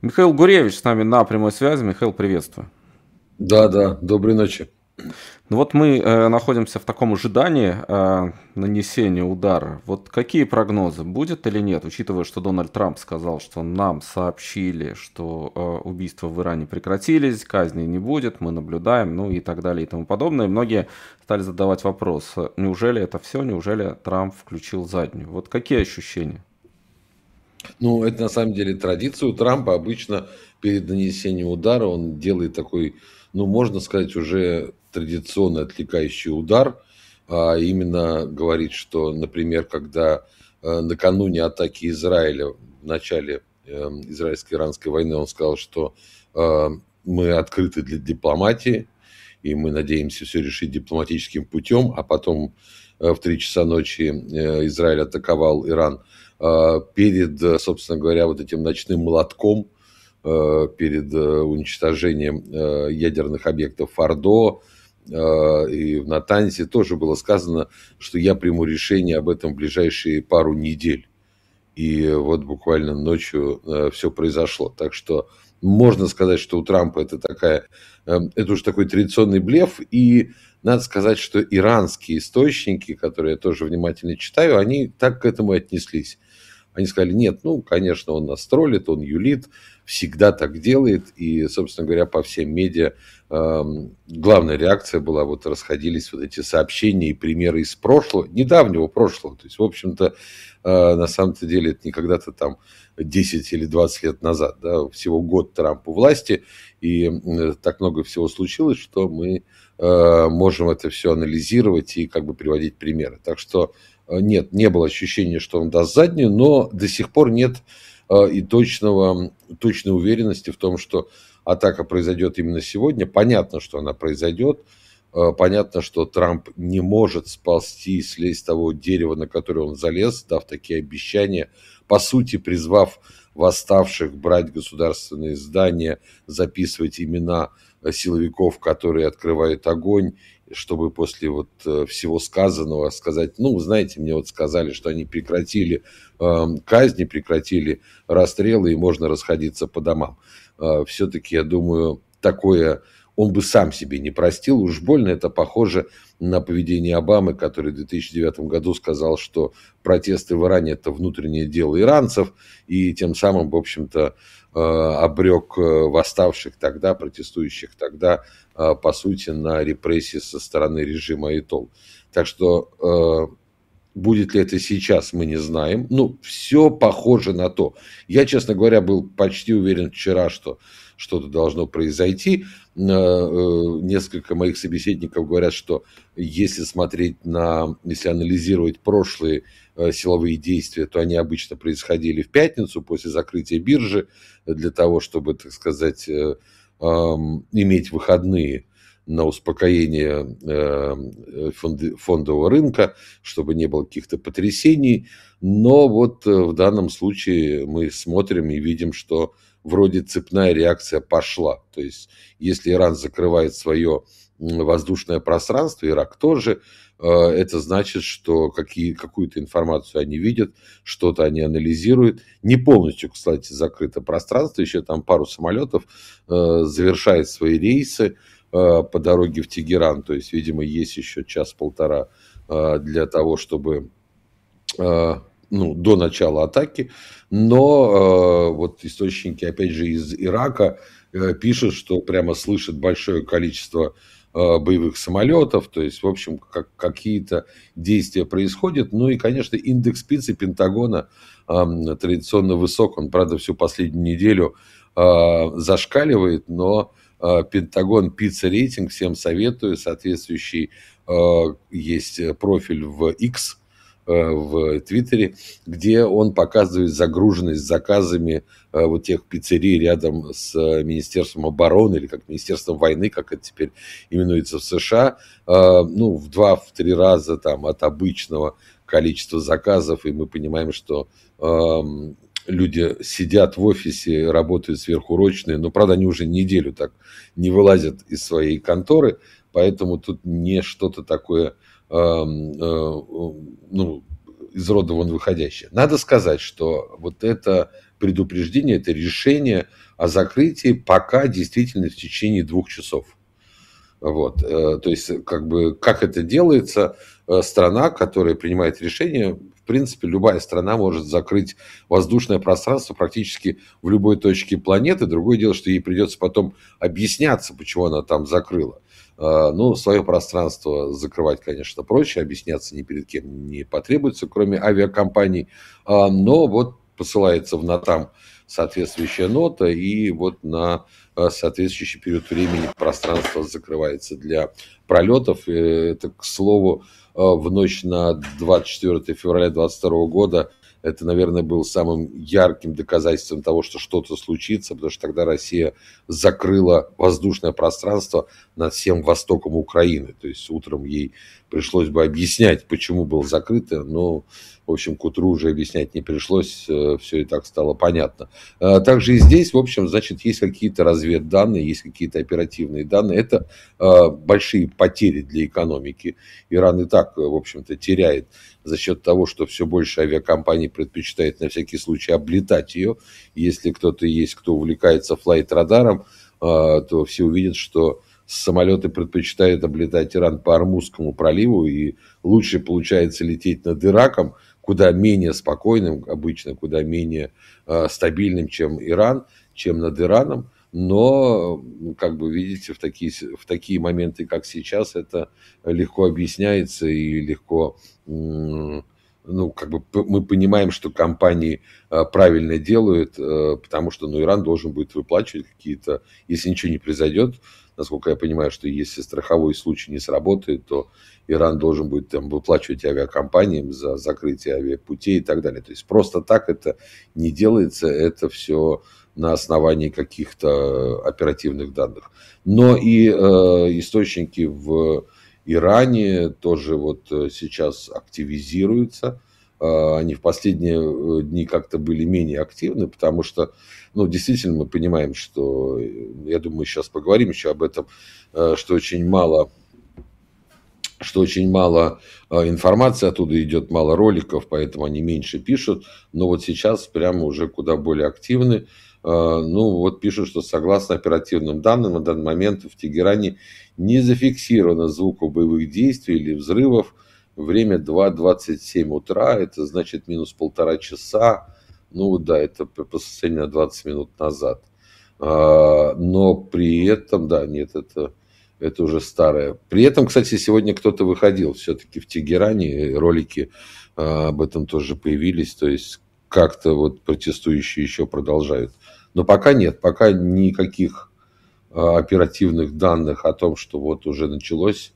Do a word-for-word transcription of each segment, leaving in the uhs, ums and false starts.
Михаил Гуревич с нами на прямой связи. Михаил, приветствую. Да, да, доброй ночи. Ну вот мы э, находимся в таком ожидании э, нанесения удара. Вот какие прогнозы, будет или нет, учитывая, что Дональд Трамп сказал, что нам сообщили, что э, убийства в Иране прекратились, казни не будет, мы наблюдаем, ну и так далее и тому подобное. И многие стали задавать вопрос, э, неужели это все, неужели Трамп включил заднюю? Вот какие ощущения? Ну, это на самом деле традиция у Трампа. Обычно перед нанесением удара он делает такой, ну, можно сказать, уже традиционно отвлекающий удар. А именно говорит, что, например, когда э, накануне атаки Израиля, в начале э, израильско-иранской войны, он сказал, что э, мы открыты для дипломатии, и мы надеемся все решить дипломатическим путем, а потом э, в три часа ночи э, Израиль атаковал Иран э, перед, э, собственно говоря, вот этим ночным молотком, э, перед э, уничтожением э, ядерных объектов Фордо э, и в Натанзе тоже было сказано, что я приму решение об этом в ближайшие пару недель. И вот буквально ночью э, все произошло. Так что можно сказать, что у Трампа это такая, э, это уже такой традиционный блеф. И надо сказать, что иранские источники, которые я тоже внимательно читаю, они так к этому и отнеслись. Они сказали, нет, ну, конечно, он нас троллит, он юлит, всегда так делает. И, собственно говоря, по всем медиа э, главная реакция была, вот расходились вот эти сообщения и примеры из прошлого, недавнего прошлого. То есть, в общем-то, э, на самом-то деле это не когда-то там десять или двадцать лет назад, да, всего год Трампу власти, и э, так много всего случилось, что мы э, можем это все анализировать и как бы приводить примеры. Так что нет, не было ощущения, что он даст заднюю, но до сих пор нет э, и точного, точной уверенности в том, что атака произойдет именно сегодня. Понятно, что она произойдет. Э, понятно, что Трамп не может сползти, слезть с того дерева, на которое он залез, дав такие обещания, по сути, призвав восставших брать государственные здания, записывать имена силовиков, которые открывают огонь, чтобы после вот всего сказанного сказать, ну, знаете, мне вот сказали, что они прекратили э, казни, прекратили расстрелы, и можно расходиться по домам. Э, все-таки, я думаю, такое он бы сам себе не простил. Уж больно это похоже на поведение Обамы, который в две тысячи девятом году сказал, что протесты в Иране – это внутреннее дело иранцев, и тем самым, в общем-то, обрек восставших тогда, протестующих тогда, по сути, на репрессии со стороны режима Аятолл. Так что будет ли это сейчас, мы не знаем. Ну, все похоже на то. Я, честно говоря, был почти уверен вчера, что что-то должно произойти. Несколько моих собеседников говорят, что если смотреть на, если анализировать прошлые силовые действия, то они обычно происходили в пятницу после закрытия биржи для того, чтобы, так сказать, иметь выходные на успокоение фондового рынка, чтобы не было каких-то потрясений. Но вот в данном случае мы смотрим и видим, что вроде цепная реакция пошла. То есть, если Иран закрывает свое воздушное пространство, Ирак тоже, это значит, что какие, какую-то информацию они видят, что-то они анализируют. Не полностью, кстати, закрыто пространство, еще там пару самолетов завершает свои рейсы по дороге в Тегеран. То есть, видимо, есть еще час-полтора для того, чтобы... ну, до начала атаки, но э, вот источники, опять же, из Ирака э, пишут, что прямо слышат большое количество э, боевых самолетов, то есть, в общем, как, какие-то действия происходят. Ну и, конечно, индекс пиццы Пентагона э, традиционно высок, он, правда, всю последнюю неделю э, зашкаливает, но э, Пентагон пицца рейтинг всем советую, соответствующий э, есть профиль в X, в Твиттере, где он показывает загруженность заказами вот тех пиццерий рядом с Министерством обороны, или как Министерством войны, как это теперь именуется в США, ну, в два-три раза там, от обычного количества заказов, и мы понимаем, что люди сидят в офисе, работают сверхурочные, но, правда, они уже неделю так не вылазят из своей конторы, поэтому тут не что-то такое, ну, из рода вон выходящее. Надо сказать, что вот это предупреждение, это решение о закрытии пока действительно в течение двух часов. Вот. То есть, как бы, как это делается, страна, которая принимает решение, в принципе, любая страна может закрыть воздушное пространство практически в любой точке планеты. Другое дело, что ей придется потом объясняться, почему она там закрыла. Ну, свое пространство закрывать, конечно, проще, объясняться ни перед кем не потребуется, кроме авиакомпаний. Но вот посылается в НАТАМ соответствующая нота, и вот на соответствующий период времени пространство закрывается для пролетов. Это, к слову, в ночь на двадцать четвёртое февраля две тысячи двадцать второго года это, наверное, было самым ярким доказательством того, что что-то случится, потому что тогда Россия закрыла воздушное пространство над всем востоком Украины. То есть утром ей пришлось бы объяснять, почему было закрыто, но, в общем, к утру уже объяснять не пришлось, все и так стало понятно. Также и здесь, в общем, значит, есть какие-то разведданные, есть какие-то оперативные данные. Это большие потери для экономики. Иран и так, в общем-то, теряет за счет того, что все больше авиакомпаний предпочитает на всякий случай облетать ее. Если кто-то есть, кто увлекается флайт-радаром, то все увидят, что самолеты предпочитают облетать Иран по Ормузскому проливу, и лучше получается лететь над Ираком, куда менее спокойным, обычно куда менее стабильным, чем Иран, чем над Ираном. Но, как бы видите, в такие, в такие моменты, как сейчас, это легко объясняется и легко, ну, как бы мы понимаем, что компании правильно делают, потому что, ну, Иран должен будет выплачивать какие-то, если ничего не произойдет, насколько я понимаю, что если страховой случай не сработает, то Иран должен будет там выплачивать авиакомпаниям за закрытие авиапутей и так далее. То есть просто так это не делается, это все на основании каких-то оперативных данных. Но и э, источники в Иране тоже вот сейчас активизируются. Э, они в последние дни как-то были менее активны, потому что, ну, действительно мы понимаем, что, я думаю, мы сейчас поговорим еще об этом, э, что очень мало... что очень мало информации оттуда идет, мало роликов, поэтому они меньше пишут. Но вот сейчас прямо уже куда более активны. Ну, вот пишут, что согласно оперативным данным, на данный момент в Тегеране не зафиксировано звуков боевых действий или взрывов. Время два двадцать семь утра, это значит минус полтора часа. Ну, да, это по состоянию на двадцать минут назад. Но при этом, да, нет, это... Это уже старое. При этом, кстати, сегодня кто-то выходил все-таки в Тегеране, ролики об этом тоже появились, то есть как-то вот протестующие еще продолжают. Но пока нет, пока никаких оперативных данных о том, что вот уже началось,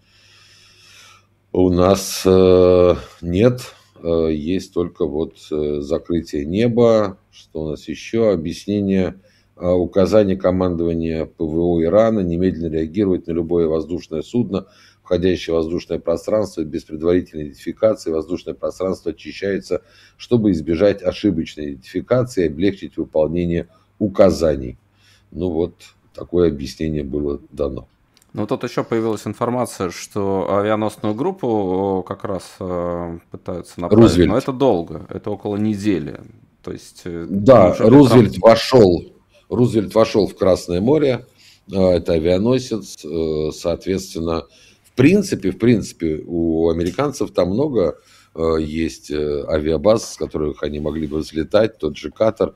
у нас нет. Есть только вот закрытие неба, что у нас еще, объяснение... Указание командования ПВО Ирана немедленно реагировать на любое воздушное судно, входящее в воздушное пространство без предварительной идентификации. Воздушное пространство очищается, чтобы избежать ошибочной идентификации и облегчить выполнение указаний. Ну вот, такое объяснение было дано. Ну, тут еще появилась информация, что авианосную группу как раз пытаются направить. Рузвельт. Но это долго, это около недели. То есть, да, Рузвельт Трамп... вошел... Рузвельт вошел в Красное море, это авианосец, соответственно, в принципе, в принципе, у американцев там много есть авиабаз, с которых они могли бы взлетать, тот же Катар,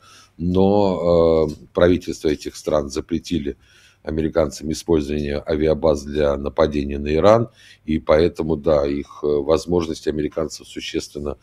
но правительства этих стран запретили американцам использование авиабаз для нападения на Иран, и поэтому, да, их возможности американцев существенно,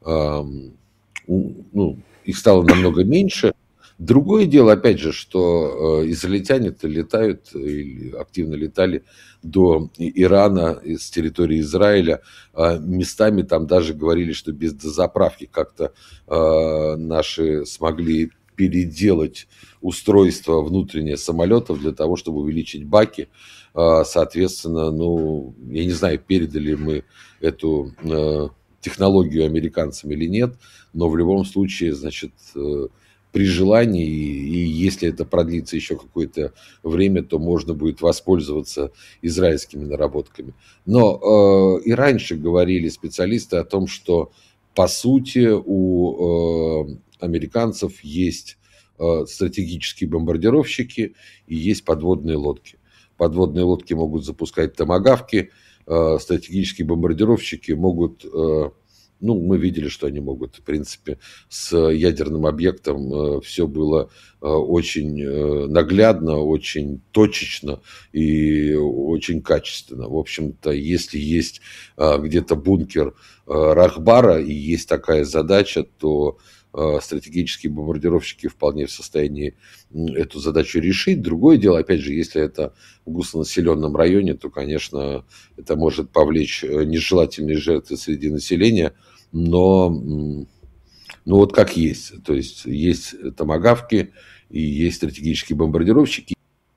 ну, их стало намного меньше. Другое дело, опять же, что э, израильтяне-то летают, или активно летали до Ирана с территории Израиля. Э, местами там даже говорили, что без дозаправки как-то э, наши смогли переделать устройство внутреннее самолетов для того, чтобы увеличить баки. Э, соответственно, ну, я не знаю, передали мы эту э, технологию американцам или нет, но в любом случае, значит... Э, при желании, и если это продлится еще какое-то время, то можно будет воспользоваться израильскими наработками. Но э, и раньше говорили специалисты о том, что по сути у э, американцев есть э, стратегические бомбардировщики и есть подводные лодки. Подводные лодки могут запускать томагавки, э, стратегические бомбардировщики могут... Э, Ну, мы видели, что они могут. В принципе, с ядерным объектом э, все было э, очень э, наглядно, очень точечно и очень качественно. В общем-то, если есть э, где-то бункер э, Рахбара и есть такая задача, то э, стратегические бомбардировщики вполне в состоянии м, эту задачу решить. Другое дело, опять же, если это в густонаселенном районе, то, конечно, это может повлечь э, нежелательные жертвы среди населения. Но, ну вот как есть. То есть, есть томагавки, и есть стратегические бомбардировщики,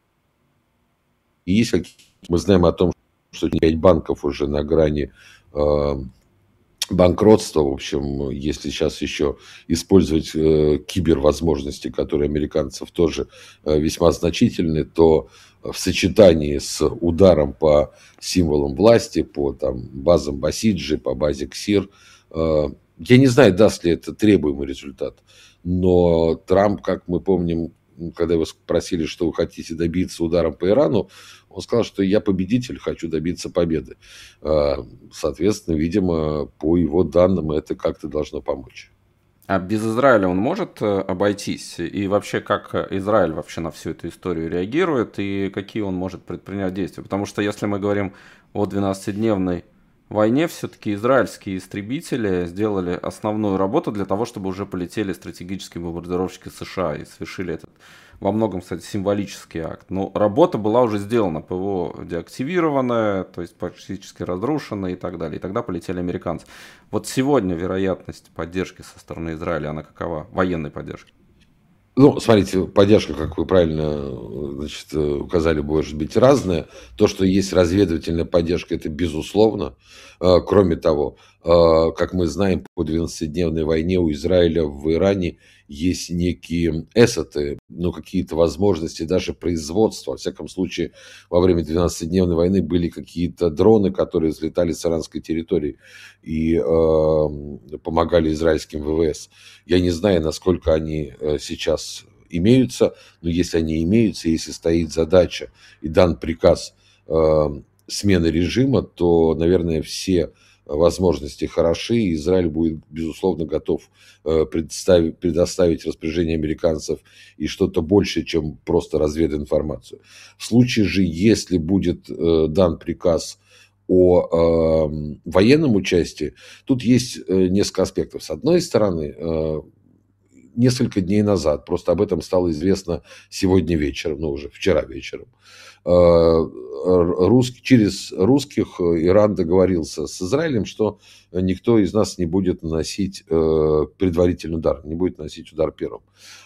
и есть какие-то... Мы знаем о том, что пять банков уже на грани э, банкротства. В общем, если сейчас еще использовать э, кибервозможности, которые американцев тоже э, весьма значительны, то в сочетании с ударом по символам власти, по там, базам Басиджи, по базе КСИР, я не знаю, даст ли это требуемый результат, но Трамп, как мы помним, когда его спросили, что вы хотите добиться ударом по Ирану, он сказал, что я победитель, хочу добиться победы. Соответственно, видимо, по его данным, это как-то должно помочь. А без Израиля он может обойтись? И вообще, как Израиль вообще на всю эту историю реагирует, и какие он может предпринять действия? Потому что если мы говорим о двенадцатидневной войне, все-таки израильские истребители сделали основную работу для того, чтобы уже полетели стратегические бомбардировщики США и совершили этот, во многом, кстати, символический акт. Но работа была уже сделана, ПВО деактивированное, то есть практически разрушено и так далее. И тогда полетели американцы. Вот сегодня вероятность поддержки со стороны Израиля, она какова? Военной поддержки? Ну, смотрите, поддержка, как вы правильно, значит, указали, может быть разная. То, что есть разведывательная поддержка, это безусловно. Кроме того, как мы знаем, по двенадцатидневной войне у Израиля в Иране есть некие эсоты, ну, какие-то возможности даже производства. Во всяком случае, во время двенадцатидневной войны были какие-то дроны, которые взлетали с иранской территории и э, помогали израильским ВВС. Я не знаю, насколько они сейчас имеются, но если они имеются, если стоит задача и дан приказ э, смены режима, то, наверное, все возможности хороши, и Израиль будет, безусловно, готов предоставить, предоставить распоряжение американцев и что-то большее, чем просто развединформацию. В случае же, если будет дан приказ о э, военном участии, тут есть несколько аспектов. С одной стороны, э, несколько дней назад, просто об этом стало известно сегодня вечером, ну уже вчера вечером, Рус... через русских Иран договорился с Израилем, что никто из нас не будет наносить предварительный удар, не будет наносить удар первым.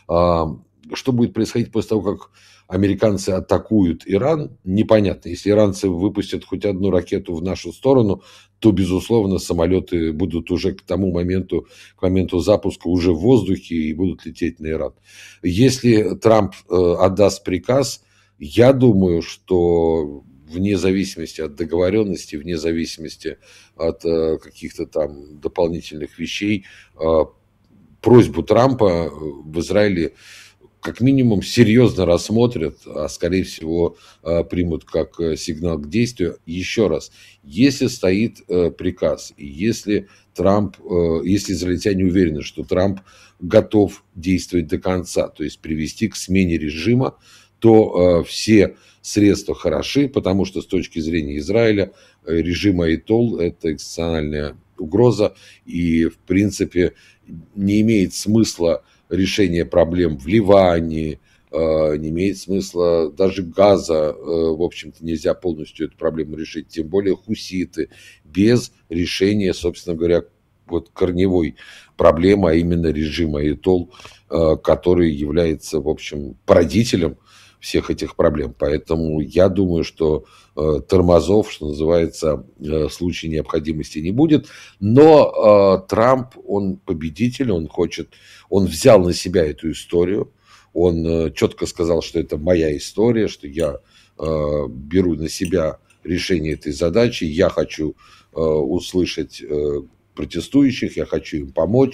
Что будет происходить после того, как американцы атакуют Иран, непонятно. Если иранцы выпустят хоть одну ракету в нашу сторону, то, безусловно, самолеты будут уже к тому моменту, к моменту запуска уже в воздухе и будут лететь на Иран. Если Трамп отдаст приказ, я думаю, что вне зависимости от договоренности, вне зависимости от э, каких-то там дополнительных вещей, э, просьбу Трампа в Израиле как минимум серьезно рассмотрят, а скорее всего э, примут как сигнал к действию. Еще раз, если стоит э, приказ, и если Трамп, э, если израильтяне уверены, что Трамп готов действовать до конца, то есть привести к смене режима, то э, все средства хороши, потому что с точки зрения Израиля э, режим Аятол – это экзистенциальная угроза, и в принципе не имеет смысла решения проблем в Ливане, э, не имеет смысла даже газа, э, в общем-то нельзя полностью эту проблему решить, тем более хуситы, без решения, собственно говоря, вот корневой проблемы, а именно режима Аятол, э, который является, в общем, породителем всех этих проблем. Поэтому я думаю, что э, тормозов, что называется, э, в случае необходимости не будет. Но э, Трамп, он победитель, он хочет, он взял на себя эту историю, он э, четко сказал, что это моя история, что я э, беру на себя решение этой задачи, я хочу э, услышать э, протестующих, я хочу им помочь,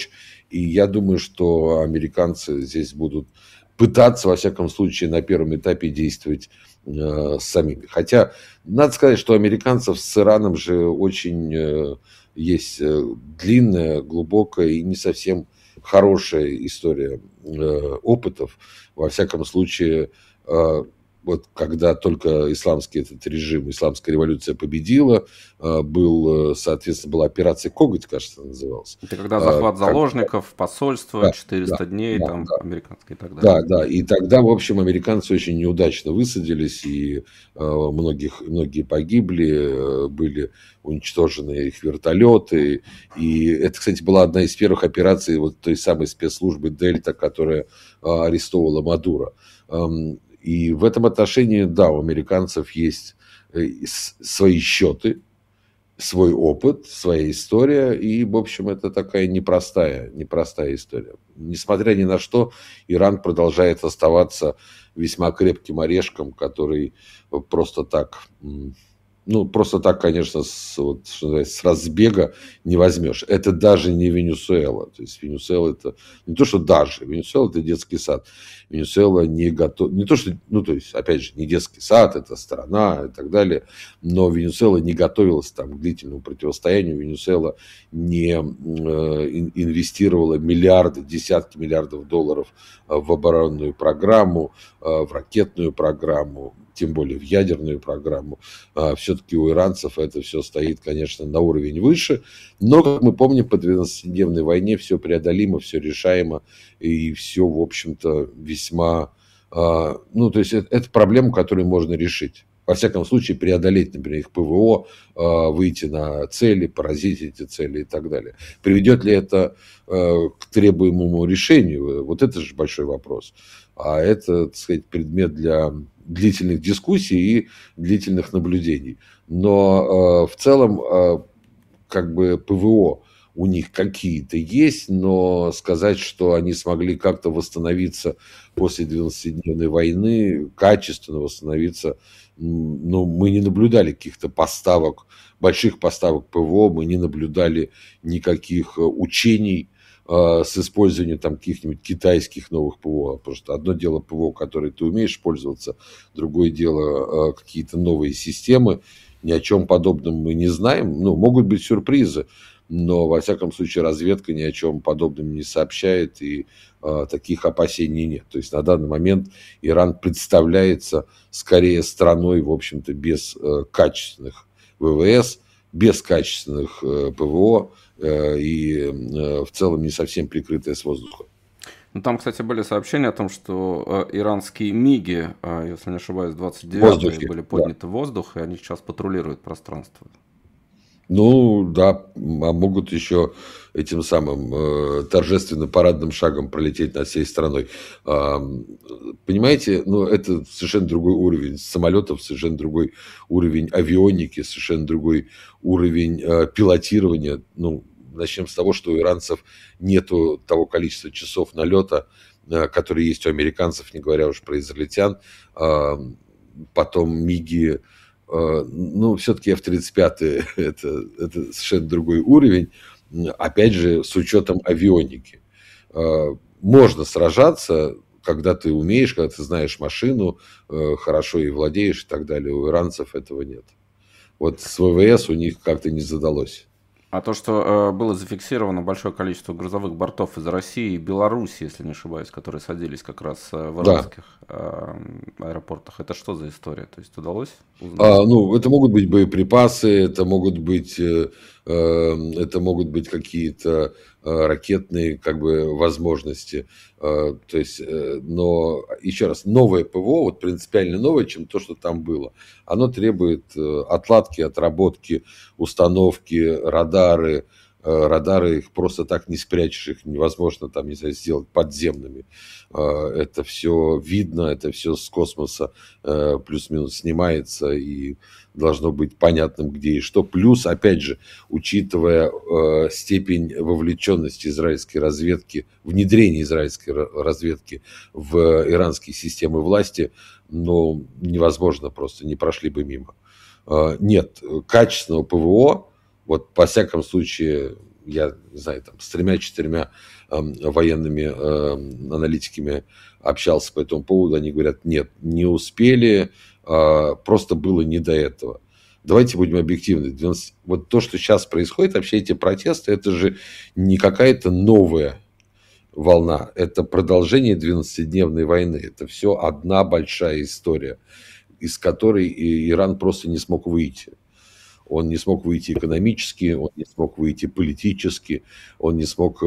И я думаю, что американцы здесь будут пытаться, во всяком случае, на первом этапе действовать э, самими. Хотя, надо сказать, что у американцев с Ираном же очень э, есть э, длинная, глубокая и не совсем хорошая история э, опытов. Во всяком случае, э, вот когда только исламский этот режим, исламская революция победила, э, был, э, соответственно, была операция «Коготь», кажется, называлась. Это когда Э, захват как- заложников, посольство, да, да, четыреста дней, да, там, да. американские и так далее. Да, да, и тогда, в общем, американцы очень неудачно высадились, и э, многих, многие погибли, э, были уничтожены их вертолеты, и это, кстати, была одна из первых операций вот той самой спецслужбы «Дельта», которая э, арестовала Мадуро. Эм, и в этом отношении, да, у американцев есть э, с- свои счеты, свой опыт, своя история, и, в общем, это такая непростая, непростая история. Несмотря ни на что, Иран продолжает оставаться весьма крепким орешком, который просто так, м, ну, просто так, конечно, с, вот, что называется, с разбега не возьмешь. Это даже не Венесуэла. То есть Венесуэла это не то, что даже. Венесуэла это детский сад. Венесуэла не готов, не то, что, ну, то есть, опять же, не детский сад, это страна и так далее, но Венесуэла не готовилась там к длительному противостоянию. Венесуэла не э, инвестировала миллиарды, десятки миллиардов долларов в оборонную программу, в ракетную программу, тем более в ядерную программу. Все-таки у иранцев это все стоит, конечно, на уровень выше. Но, как мы помним, по двенадцатидневной войне все преодолимо, все решаемо. И все, в общем-то, весьма... Ну, то есть, это, это проблема, которую можно решить. Во всяком случае, преодолеть, например, их ПВО, выйти на цели, поразить эти цели и так далее. Приведет ли это к требуемому решению? Вот это же большой вопрос. А это, так сказать, предмет для длительных дискуссий и длительных наблюдений. Но э, в целом, э, как бы ПВО у них какие-то есть, но сказать, что они смогли как-то восстановиться после двенадцатидневной войны, качественно восстановиться, ну, мы не наблюдали каких-то поставок, больших поставок ПВО, мы не наблюдали никаких учений с использованием там каких-нибудь китайских новых ПВО. Потому что одно дело ПВО, которое ты умеешь пользоваться, другое дело какие-то новые системы. Ни о чем подобном мы не знаем. Ну, могут быть сюрпризы, но, во всяком случае, разведка ни о чем подобном не сообщает, и э, таких опасений нет. То есть, на данный момент Иран представляется скорее страной, в общем-то, без э, качественных ВВС, без качественных э, ПВО, и в целом не совсем прикрытая с воздуха. Ну, там, кстати, были сообщения о том, что э, иранские МИГи, э, если не ошибаюсь, двадцать девятые были подняты да. в воздух, и они сейчас патрулируют пространство. Ну, да, а могут еще этим самым э, торжественным парадным шагом пролететь над всей страной. Э, понимаете, ну, это совершенно другой уровень самолетов, совершенно другой уровень авионики, совершенно другой уровень э, пилотирования. Ну, начнем с того, что у иранцев нету того количества часов налета, э, которые есть у американцев, не говоря уж про израильтян. Э, потом МИГи... Ну, все-таки эф тридцать пять это, это совершенно другой уровень, опять же, с учетом авионики. Можно сражаться, когда ты умеешь, когда ты знаешь машину, хорошо и владеешь и так далее. У иранцев этого нет. Вот с ВВС у них как-то не задалось. А то, что э, было зафиксировано большое количество грузовых бортов из России и Беларуси, если не ошибаюсь, которые садились как раз э, в иранских да. э, аэропортах, это что за история? То есть удалось узнать? А, ну, это могут быть боеприпасы, это могут быть, э, э, это могут быть какие-то э, ракетные как бы возможности. Э, то есть, э, но еще раз, новое ПВО, вот принципиально новое, чем то, что там было, оно требует э, отладки, отработки, установки, радары. Радары, их просто так не спрячешь, их невозможно там, не знаю, сделать подземными. Это все видно, это все с космоса плюс-минус снимается и должно быть понятным, где и что. Плюс, опять же, учитывая степень вовлеченности израильской разведки, внедрения израильской разведки в иранские системы власти, ну, невозможно просто, не прошли бы мимо. Нет, качественного ПВО, вот, по всяком случае, я не знаю, там, с тремя-четырьмя э, военными э, аналитиками общался по этому поводу, они говорят, нет, не успели, э, просто было не до этого. Давайте будем объективны. двенадцать Вот то, что сейчас происходит, вообще эти протесты, это же не какая-то новая волна, это продолжение двенадцатидневной войны. Это все одна большая история, из которой Иран просто не смог выйти. Он не смог выйти экономически, он не смог выйти политически, он не смог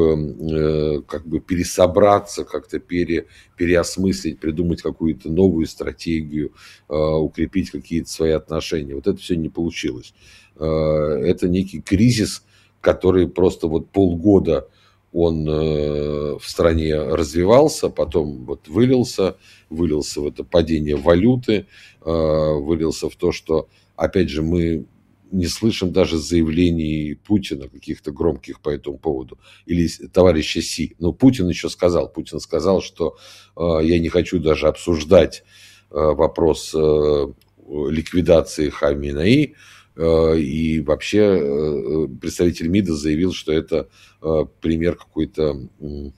э, как бы пересобраться, как-то пере, переосмыслить, придумать какую-то новую стратегию, э, укрепить какие-то свои отношения. Вот это все не получилось. Э, это некий кризис, который просто вот полгода он э, в стране развивался, потом вот вылился, вылился в это падение валюты, э, вылился в то, что, опять же, мы не слышим даже заявлений Путина каких-то громких по этому поводу. Или товарища Си. Но Путин еще сказал. Путин сказал, что э, я не хочу даже обсуждать э, вопрос э, ликвидации Хаминеи. Э, и вообще э, представитель МИДа заявил, что это э, пример какой-то э,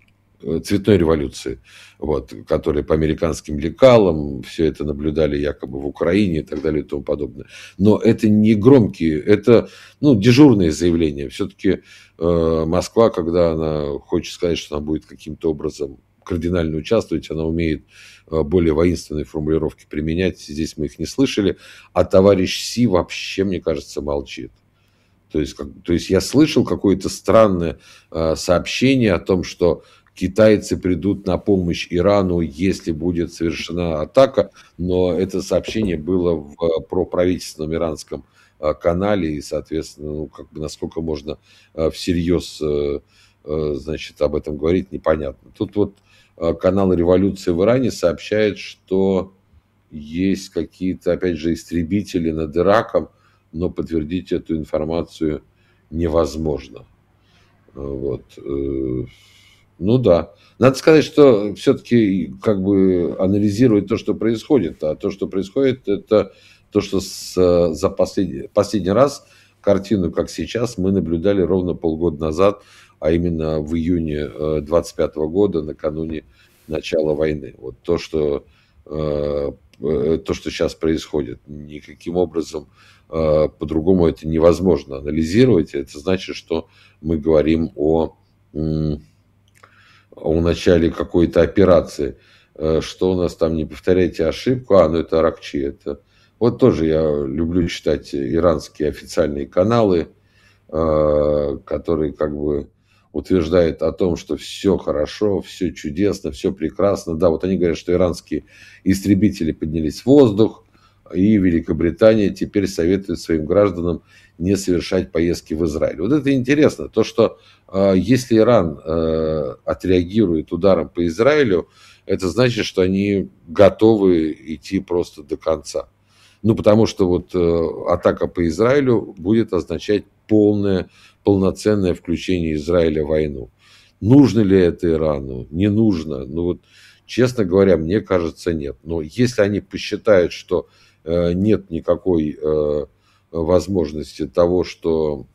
цветной революции, вот, которая по американским лекалам, все это наблюдали якобы в Украине и так далее и тому подобное. Но это не громкие, это ну, дежурные заявления. Все-таки э, Москва, когда она хочет сказать, что она будет каким-то образом кардинально участвовать, она умеет э, более воинственные формулировки применять. Здесь мы их не слышали. А товарищ Си вообще, мне кажется, молчит. То есть, как, то есть я слышал какое-то странное э, сообщение о том, что китайцы придут на помощь Ирану, если будет совершена атака, но это сообщение было в проправительственном иранском канале, и, соответственно, ну, как бы насколько можно всерьез, значит, об этом говорить, непонятно. Тут вот канал «Революция в Иране» сообщает, что есть какие-то, опять же, истребители над Ираком, но подтвердить эту информацию невозможно. Вот. Ну да. Надо сказать, что все-таки как бы анализировать то, что происходит. А то, что происходит, это то, что с, за последний, последний раз картину, как сейчас, мы наблюдали ровно полгода назад, а именно в июне двадцать пятого года, накануне начала войны. Вот то, что, то, что сейчас происходит. Никаким образом по-другому это невозможно анализировать. Это значит, что мы говорим о... о начале какой-то операции, что у нас там, не повторяйте ошибку, а, ну это Аракчи, это... Вот тоже я люблю читать иранские официальные каналы, которые как бы утверждают о том, что все хорошо, все чудесно, все прекрасно. Да, вот они говорят, что иранские истребители поднялись в воздух, и Великобритания теперь советует своим гражданам не совершать поездки в Израиль. Вот это интересно, то, что э, если Иран э, отреагирует ударом по Израилю, это значит, что они готовы идти просто до конца. Ну, потому что вот э, атака по Израилю будет означать полное, полноценное включение Израиля в войну. Нужно ли это Ирану? Не нужно. Ну, вот, честно говоря, мне кажется, нет. Но если они посчитают, что э, нет никакой... Э, возможности того, что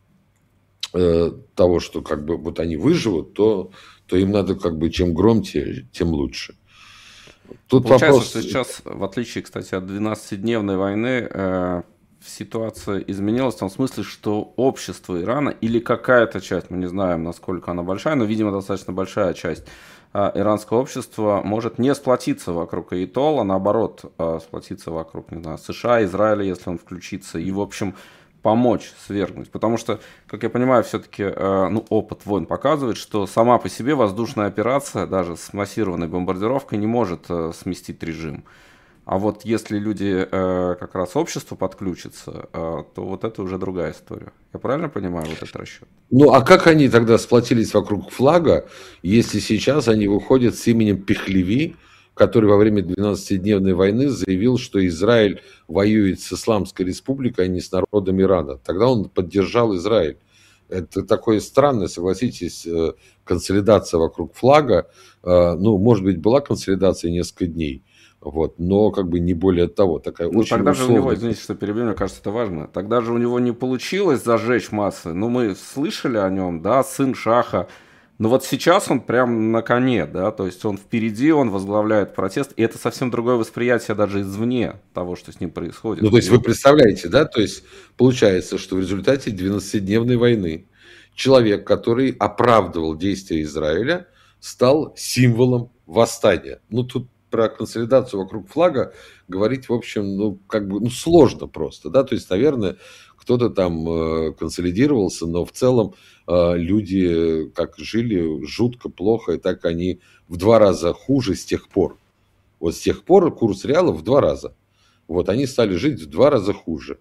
э, того, что как бы вот они выживут, то, то им надо как бы чем громче, тем лучше. Тут получается, вопрос... что сейчас, в отличие, кстати, от двенадцатидневной войны, э, ситуация изменилась в том смысле, что общество Ирана или какая-то часть, мы не знаем, насколько она большая, но, видимо, достаточно большая часть э, иранского общества может не сплотиться вокруг Аятолла, а наоборот, э, сплотиться вокруг, не знаю, США, Израиля, если он включится, и, в общем, помочь свергнуть. Потому что, как я понимаю, все-таки э, ну, опыт войн показывает, что сама по себе воздушная операция, даже с массированной бомбардировкой, не может э, сместить режим. А вот если люди, э, как раз общество подключится, э, то вот это уже другая история. Я правильно понимаю вот этот расчет? Ну, а как они тогда сплотились вокруг флага, если сейчас они выходят с именем Пехлеви, который во время двенадцатидневной войны заявил, что Израиль воюет с Исламской республикой, а не с народом Ирана. Тогда он поддержал Израиль. Это такое странное, согласитесь, консолидация вокруг флага. Ну, может быть, была консолидация несколько дней. Вот, но как бы не более того, такая Ну, очень тогда же у него, условная. извините, что перебью, мне кажется, это важно. Тогда же у него не получилось зажечь массы. Ну, мы слышали о нем, да, сын Шаха. Но вот сейчас он прям на коне, да, то есть он впереди, он возглавляет протест, и это совсем другое восприятие даже извне того, что с ним происходит. Ну, то есть вы И представляете, да, то есть получается, что в результате двенадцатидневной войны человек, который оправдывал действия Израиля, стал символом восстания. Ну, тут про консолидацию вокруг флага говорить, в общем, ну, как бы, ну, сложно просто, да, то есть, наверное, кто-то там э, консолидировался, но в целом э, люди как жили жутко плохо, и так они в два раза хуже с тех пор. Вот с тех пор курс реала в два раза. Вот они стали жить в два раза хуже.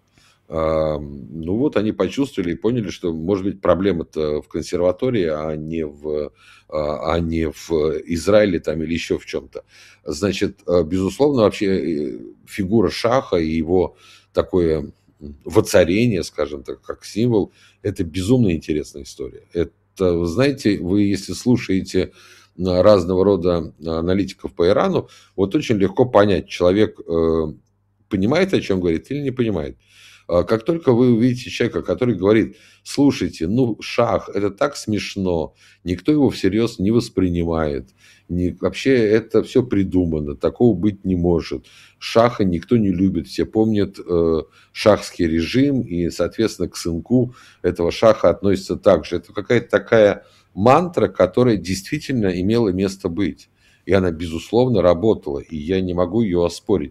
А, ну вот они почувствовали и поняли, что, может быть, проблема-то в консерватории, а не в, а а не в Израиле там, или еще в чем-то. Значит, а, безусловно, вообще э, фигура Шаха и его такое воцарение, скажем так, как символ, это безумно интересная история. Это, вы знаете, вы если слушаете а, разного рода аналитиков по Ирану, вот очень легко понять, человек э, понимает, о чем говорит, или не понимает. А как только вы увидите человека, который говорит, слушайте, ну, Шах, это так смешно, никто его всерьез не воспринимает, не, вообще это все придумано, такого быть не может. Шаха никто не любит, все помнят э, шахский режим, и, соответственно, к сынку этого Шаха относятся так же. Это какая-то такая мантра, которая действительно имела место быть. И она, безусловно, работала, и я не могу ее оспорить.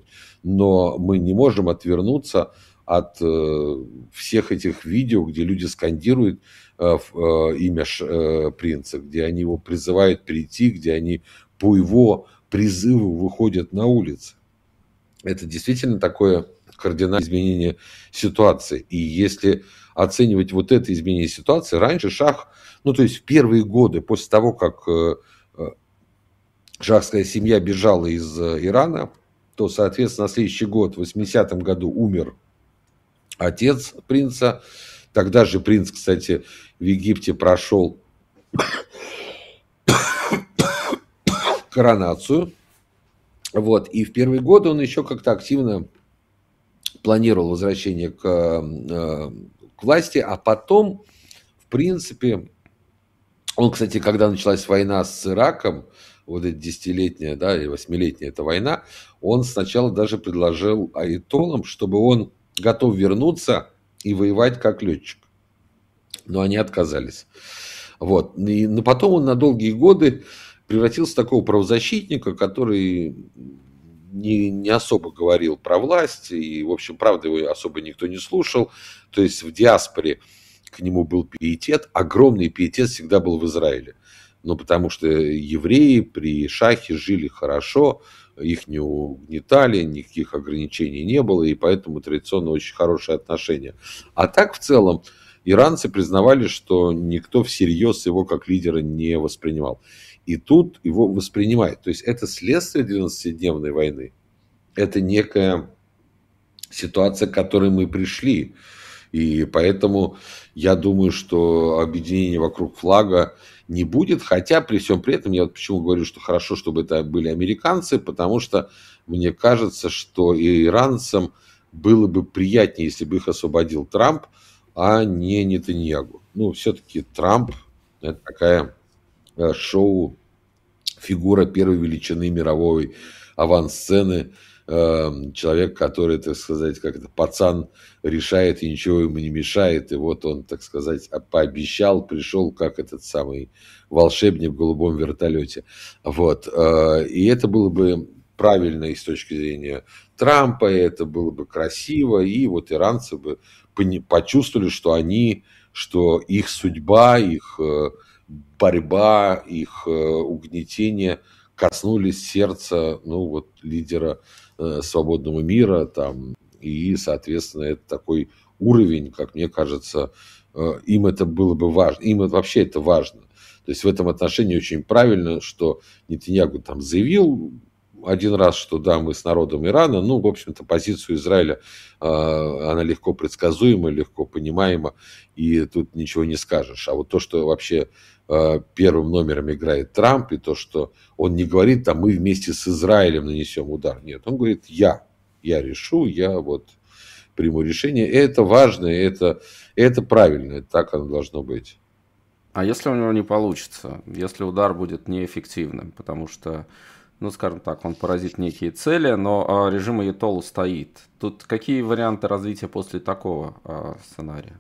Но мы не можем отвернуться от э, всех этих видео, где люди скандируют э, э, имя Ш, э, принца, где они его призывают прийти, где они по его призыву выходят на улицы. Это действительно такое кардинальное изменение ситуации. И если оценивать вот это изменение ситуации, раньше Шах, ну то есть в первые годы, после того, как э, шахская семья бежала из Ирана, то, соответственно, на следующий год, в восьмидесятом году, умер отец принца. Тогда же принц, кстати, в Египте прошел коронацию. Вот. И в первые годы он еще как-то активно планировал возвращение к, к власти, а потом, в принципе, он, кстати, когда началась война с Ираком, вот эта десятилетняя, да, или восьмилетняя эта война, он сначала даже предложил аятоллам, чтобы он готов вернуться и воевать как летчик. Но они отказались. Вот. И, но потом он на долгие годы превратился в такого правозащитника, который не, не особо говорил про власть, и, в общем, правда, его особо никто не слушал. То есть в диаспоре к нему был пиетет, огромный пиетет всегда был в Израиле. Ну, потому что евреи при Шахе жили хорошо, их не угнетали, никаких ограничений не было, и поэтому традиционно очень хорошие отношения. А так, в целом, иранцы признавали, что никто всерьез его как лидера не воспринимал. И тут его воспринимают. То есть это следствие двенадцатидневной войны. Это некая ситуация, к которой мы пришли. И поэтому я думаю, что объединение вокруг флага не будет. Хотя при всем при этом, я вот почему говорю, что хорошо, чтобы это были американцы, потому что мне кажется, что и иранцам было бы приятнее, если бы их освободил Трамп, а не Нетаньягу. Ну, все-таки Трамп – это такая шоу, фигура первой величины мировой авансцены, человек, который, так сказать, как это, пацан решает и ничего ему не мешает, и вот он, так сказать, пообещал, пришел, как этот самый волшебник в голубом вертолете. Вот. И это было бы правильно и с точки зрения Трампа, и это было бы красиво, и вот иранцы бы почувствовали, что они, что их судьба, их борьба, их угнетение коснулись сердца, ну, вот, лидера э, свободного мира, там, и, соответственно, это такой уровень, как мне кажется, э, им это было бы важно, им это, вообще это важно. То есть в этом отношении очень правильно, что Нетаньягу там заявил один раз, что да, мы с народом Ирана, ну, в общем-то, позицию Израиля, э, она легко предсказуема, легко понимаема, и тут ничего не скажешь. А вот то, что вообще э, первым номером играет Трамп, и то, что он не говорит, там, мы вместе с Израилем нанесем удар. Нет, он говорит, я, я решу, я вот приму решение. И это важно, и это, и это правильно, так оно должно быть. А если у него не получится, если удар будет неэффективным, потому что, ну, скажем так, он поразит некие цели, но а, режим Аятоллы стоит. Тут какие варианты развития после такого а, сценария?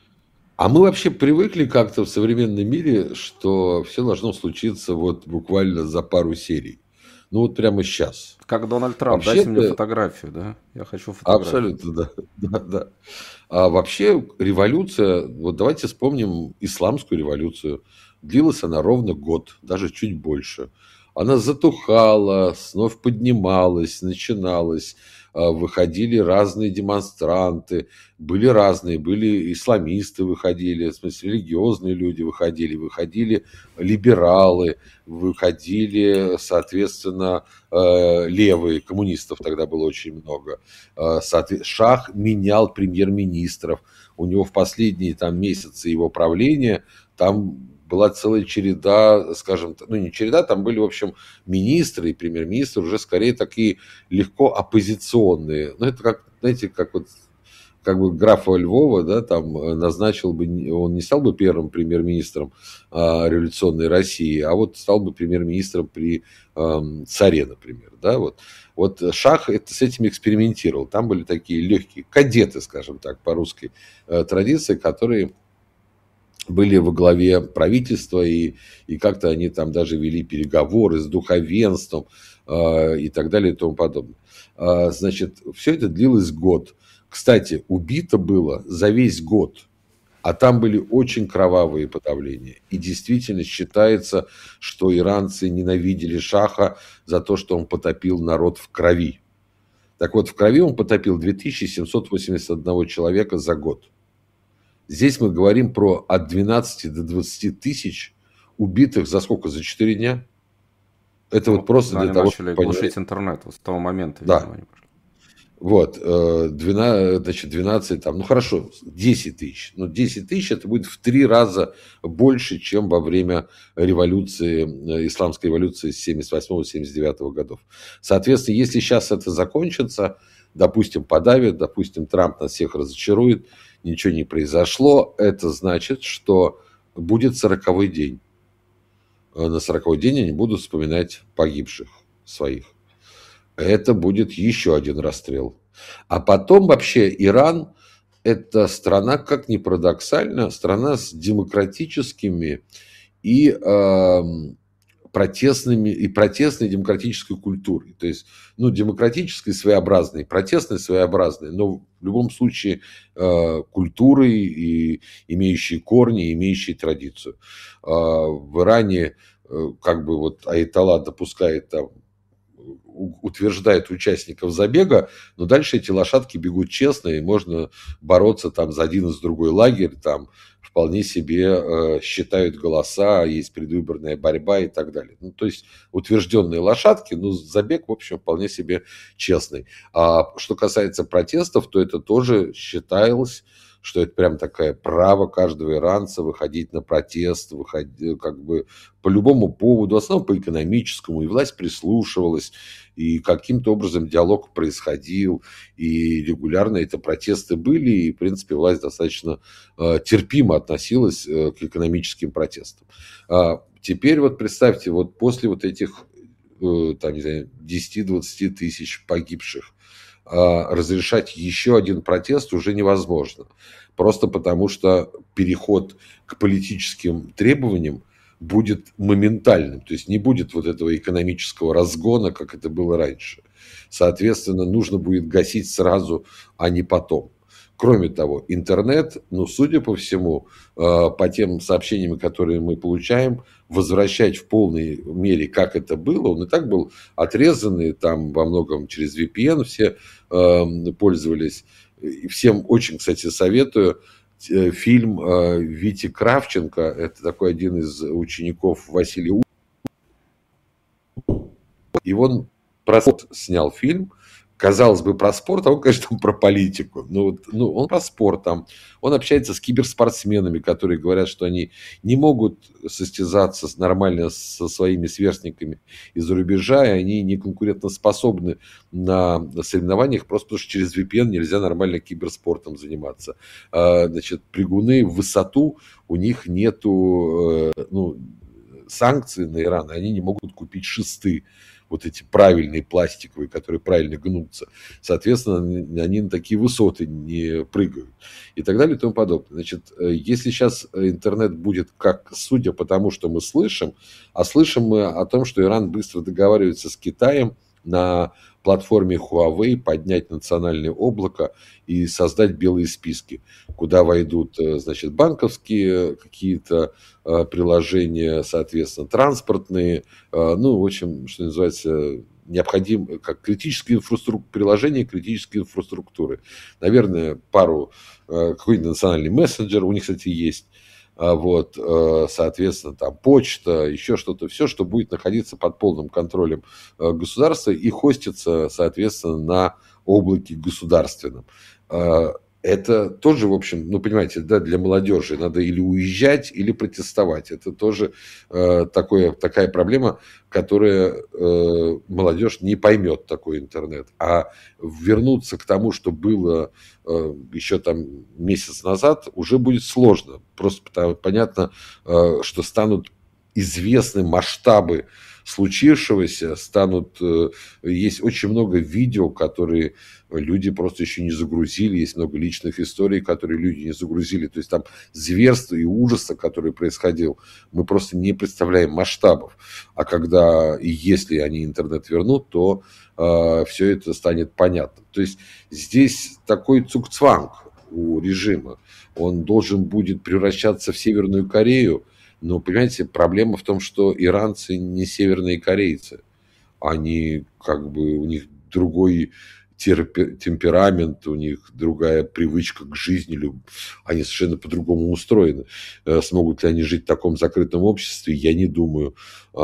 А мы вообще привыкли как-то в современном мире, что все должно случиться вот буквально за пару серий. Ну вот прямо сейчас. Как Дональд Трамп, дайте мне Вообще-то, фотографию, да? Я хочу фотографию. абсолютно, да. Да, да. А вообще революция, вот давайте вспомним исламскую революцию. Длилась она ровно год, даже чуть больше. Она затухала, вновь поднималась, начиналась, а, выходили разные демонстранты, были разные, были исламисты выходили, в смысле религиозные люди выходили, выходили либералы, выходили, соответственно, э, левые, коммунистов тогда было очень много. Э, соответ- Шах менял премьер-министров. У него в последние там месяцы его правления там была целая череда, скажем, т- ну не череда, там были, в общем, министры и премьер-министры уже скорее такие легко оппозиционные. Ну, это как, знаете, как вот как бы графа Львова, да, там э, назначил бы, не- он не стал бы первым премьер-министром а, революционной России, а вот стал бы премьер-министром при ам, царе, например, да, вот. Вот Шах это, с этим экспериментировал. Там были такие легкие кадеты, скажем так, по русской э, традиции, которые были во главе правительства, и, и как-то они там даже вели переговоры с духовенством э, и так далее и тому подобное. А, значит, все это длилось год. Кстати, убито было за весь год, а там были очень кровавые подавления. И действительно считается, что иранцы ненавидели Шаха за то, что он потопил народ в крови. Так вот, в крови он потопил две тысячи семьсот восемьдесят один человека за год. Здесь мы говорим про от двенадцати до двадцати тысяч убитых за сколько? За четыре дня? Это вот Ну, просто когда для они того, начали чтобы понимать. глушить интернет, вот с того момента, видимо, Да, они пошли. вот, э, двенадцать, значит, двенадцать, там, ну хорошо, десять тысяч. Ну, десять тысяч это будет в три раза больше, чем во время революции, э, исламской революции с семьдесят восьмого — семьдесят девятого годов. Соответственно, если сейчас это закончится, допустим, подавит, допустим, Трамп нас всех разочарует, ничего не произошло, это значит, что будет сороковой день. Э, На сороковой день они будут вспоминать погибших своих. Это будет еще один расстрел. А потом вообще Иран — это страна, как ни парадоксально, страна с демократическими и эм, протестными и протестной демократической культурой. То есть, ну, демократической своеобразной, протестной своеобразной, но в любом случае э, культурой и имеющей корни, имеющей традицию. Э, в Иране э, как бы вот Аятолла допускает там, у- утверждает участников забега, но дальше эти лошадки бегут честно, и можно бороться там за один и за другой лагерь, там вполне себе э, считают голоса, есть предвыборная борьба и так далее. Ну, то есть утвержденные лошадки, ну, забег, в общем, вполне себе честный. А что касается протестов, то это тоже считалось, что это прям такое право каждого иранца выходить на протест, выходить, как бы по любому поводу, в основном по экономическому, и власть прислушивалась, и каким-то образом диалог происходил, и регулярно это протесты были, и, в принципе, власть достаточно э, терпимо относилась э, к экономическим протестам. А теперь вот представьте, вот после вот этих э, там, не знаю, десяти-двадцати тысяч погибших, а, разрешать еще один протест уже невозможно. Просто потому, что переход к политическим требованиям будет моментальным. То есть не будет вот этого экономического разгона, как это было раньше. Соответственно, нужно будет гасить сразу, а не потом. Кроме того, интернет, ну, судя по всему, э, по тем сообщениям, которые мы получаем, возвращать в полной мере, как это было, он и так был отрезанный, там во многом через ви пи эн все э, пользовались. И всем очень, кстати, советую э, фильм э, Вити Кравченко, это такой один из учеников Василия У. И он просто снял фильм, казалось бы, про спорт, а он, конечно, там про политику. Ну, вот, ну, он про спорт там. Он общается с киберспортсменами, которые говорят, что они не могут состязаться нормально со своими сверстниками из-за рубежа, и они не конкурентоспособны на соревнованиях, просто потому что через ви пи эн нельзя нормально киберспортом заниматься. А, значит, прыгуны в высоту, у них нету ну, санкций на Иран, они не могут купить шесты, вот эти правильные пластиковые, которые правильно гнутся. Соответственно, они на такие высоты не прыгают. И так далее и тому подобное. Значит, если сейчас интернет будет, как судя по тому, что мы слышим, а слышим мы о том, что Иран быстро договаривается с Китаем на платформе Huawei поднять национальное облако и создать белые списки, куда войдут, значит, банковские какие-то приложения, соответственно, транспортные, ну, в общем, что называется, необходим, как критические инфраструктуры, приложения критической инфраструктуры. Наверное, пару, какой-нибудь национальный мессенджер у них, кстати, есть. Вот, соответственно, там почта, еще что-то, все, что будет находиться под полным контролем государства и хостится, соответственно, на облаке государственном. Это тоже, в общем, ну, понимаете, да, для молодежи надо или уезжать, или протестовать. Это тоже э, такое, такая проблема, которая э, молодежь не поймет такой интернет. А вернуться к тому, что было э, еще там месяц назад, уже будет сложно. Просто потому, понятно, э, что станут известны масштабы случившегося, станут... Есть очень много видео, которые люди просто еще не загрузили, есть много личных историй, которые люди не загрузили. То есть там зверства и ужаса, который происходил, мы просто не представляем масштабов. А когда и если они интернет вернут, то э, все это станет понятно. То есть здесь такой цугцванг у режима. Он должен будет превращаться в Северную Корею. Но, понимаете, проблема в том, что иранцы не северные корейцы. Они, как бы, у них другой терпи- темперамент, у них другая привычка к жизни. Они совершенно по-другому устроены. Смогут ли они жить в таком закрытом обществе, я не думаю.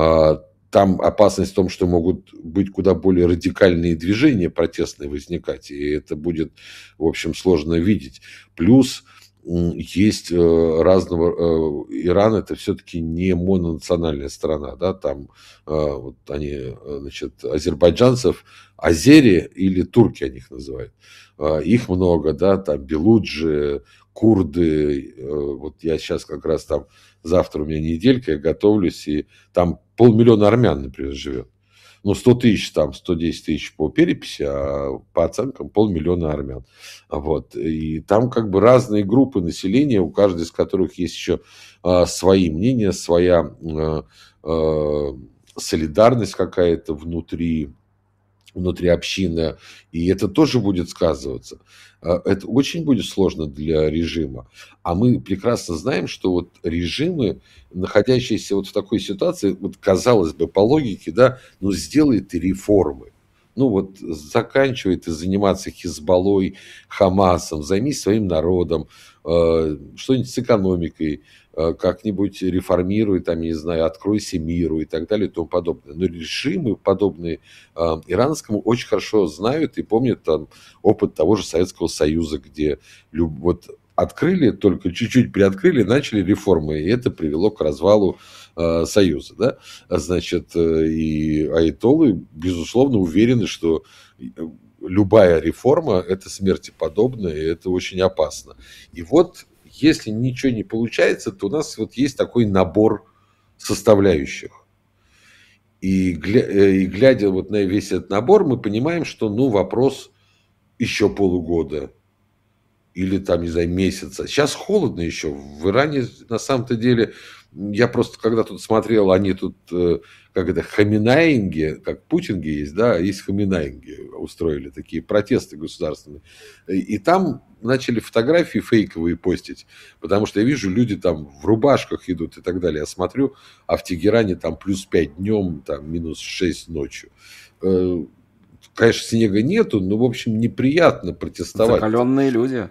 Там опасность в том, что могут быть куда более радикальные движения протестные возникать. И это будет, в общем, сложно видеть. Плюс... Есть разного... Иран это все-таки не мононациональная страна, да, там вот они, значит, азербайджанцев, азери или турки они их называют. Их много, да, там белуджи, курды. Вот я сейчас как раз там, завтра у меня неделька, я готовлюсь, и там полмиллиона армян, например, живет. Ну, сто тысяч, там, сто десять тысяч по переписи, а по оценкам полмиллиона армян. Вот. И там как бы разные группы населения, у каждой из которых есть еще а, свои мнения, своя а, а, солидарность какая-то внутри, внутри общины. И это тоже будет сказываться. Это очень будет сложно для режима. А мы прекрасно знаем, что вот режимы, находящиеся вот в такой ситуации, вот казалось бы, по логике, да, ну, сделай ты реформы. Ну, вот заканчивай ты заниматься Хизбаллой, Хамасом, займись своим народом, э, что-нибудь с экономикой, э, как-нибудь реформируй, там, я не знаю, откройся миру и так далее и тому подобное. Но режимы, подобные э, иранскому, очень хорошо знают и помнят там опыт того же Советского Союза, где люб... вот открыли, только чуть-чуть приоткрыли, начали реформы, и это привело к развалу э, Союза, да, значит, э, и аятоллы, безусловно, уверены, что любая реформа – это смерти подобно, и это очень опасно. И вот, если ничего не получается, то у нас вот есть такой набор составляющих. И, гля... и глядя вот на весь этот набор, мы понимаем, что, ну, вопрос еще полугода, или там, не знаю, месяца. Сейчас холодно еще. В Иране, на самом-то деле, я просто, когда тут смотрел, они тут, как это, хаминаинги, как путинги есть, да, есть хаминаинги, устроили такие протесты государственные. И там начали фотографии фейковые постить, потому что я вижу, люди там в рубашках идут и так далее. Я смотрю, а в Тегеране там плюс пять днем, там минус шесть ночью. Конечно, снега нету, но, в общем, неприятно протестовать. Закаленные люди.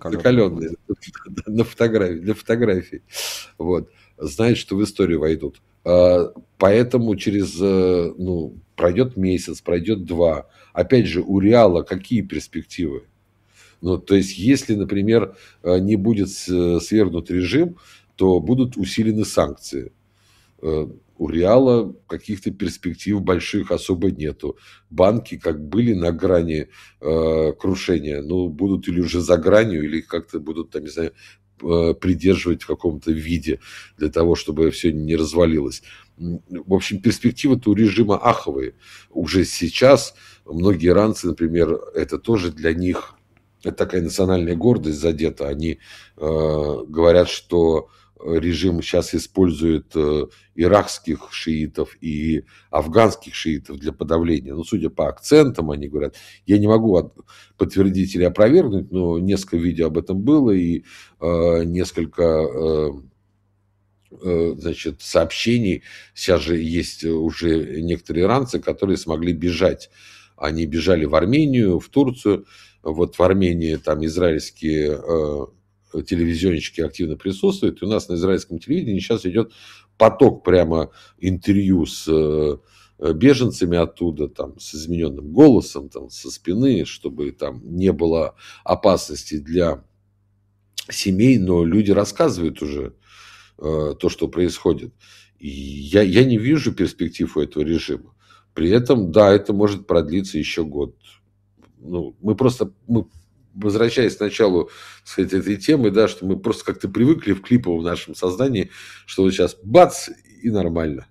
Закаленные. На фотографии, для фотографий. Вот. Знают, что в историю войдут. Поэтому через, ну, пройдет месяц, пройдет два. Опять же, у реала какие перспективы? Ну, то есть, если, например, не будет свергнут режим, то будут усилены санкции. У реала каких-то перспектив больших особо нету. Банки как были на грани э, крушения, ну, будут или уже за гранью, или как-то будут, там, не знаю, э, придерживать в каком-то виде для того, чтобы все не развалилось. В общем, перспективы-то у режима аховые. Уже сейчас многие иранцы, например, это тоже для них, это такая национальная гордость задета. Они э, говорят, что режим сейчас использует э, иракских шиитов и афганских шиитов для подавления. Ну, судя по акцентам, они говорят, я не могу от, подтвердить или опровергнуть, но несколько видео об этом было, и э, несколько э, э, значит, сообщений. Сейчас же есть уже некоторые иранцы, которые смогли бежать. Они бежали в Армению, в Турцию. Вот в Армении там израильские э, телевизионщики активно присутствуют. И у нас на израильском телевидении сейчас идет поток прямо интервью с беженцами оттуда, там, с измененным голосом, там, со спины, чтобы там не было опасности для семей, но люди рассказывают уже э, то, что происходит. И я, я не вижу перспектив у этого режима. При этом, да, это может продлиться еще год. Ну, мы просто, мы возвращаясь к началу, сказать, этой темы, да, что мы просто как-то привыкли в клиповом нашем сознании, что вот сейчас бац, и нормально.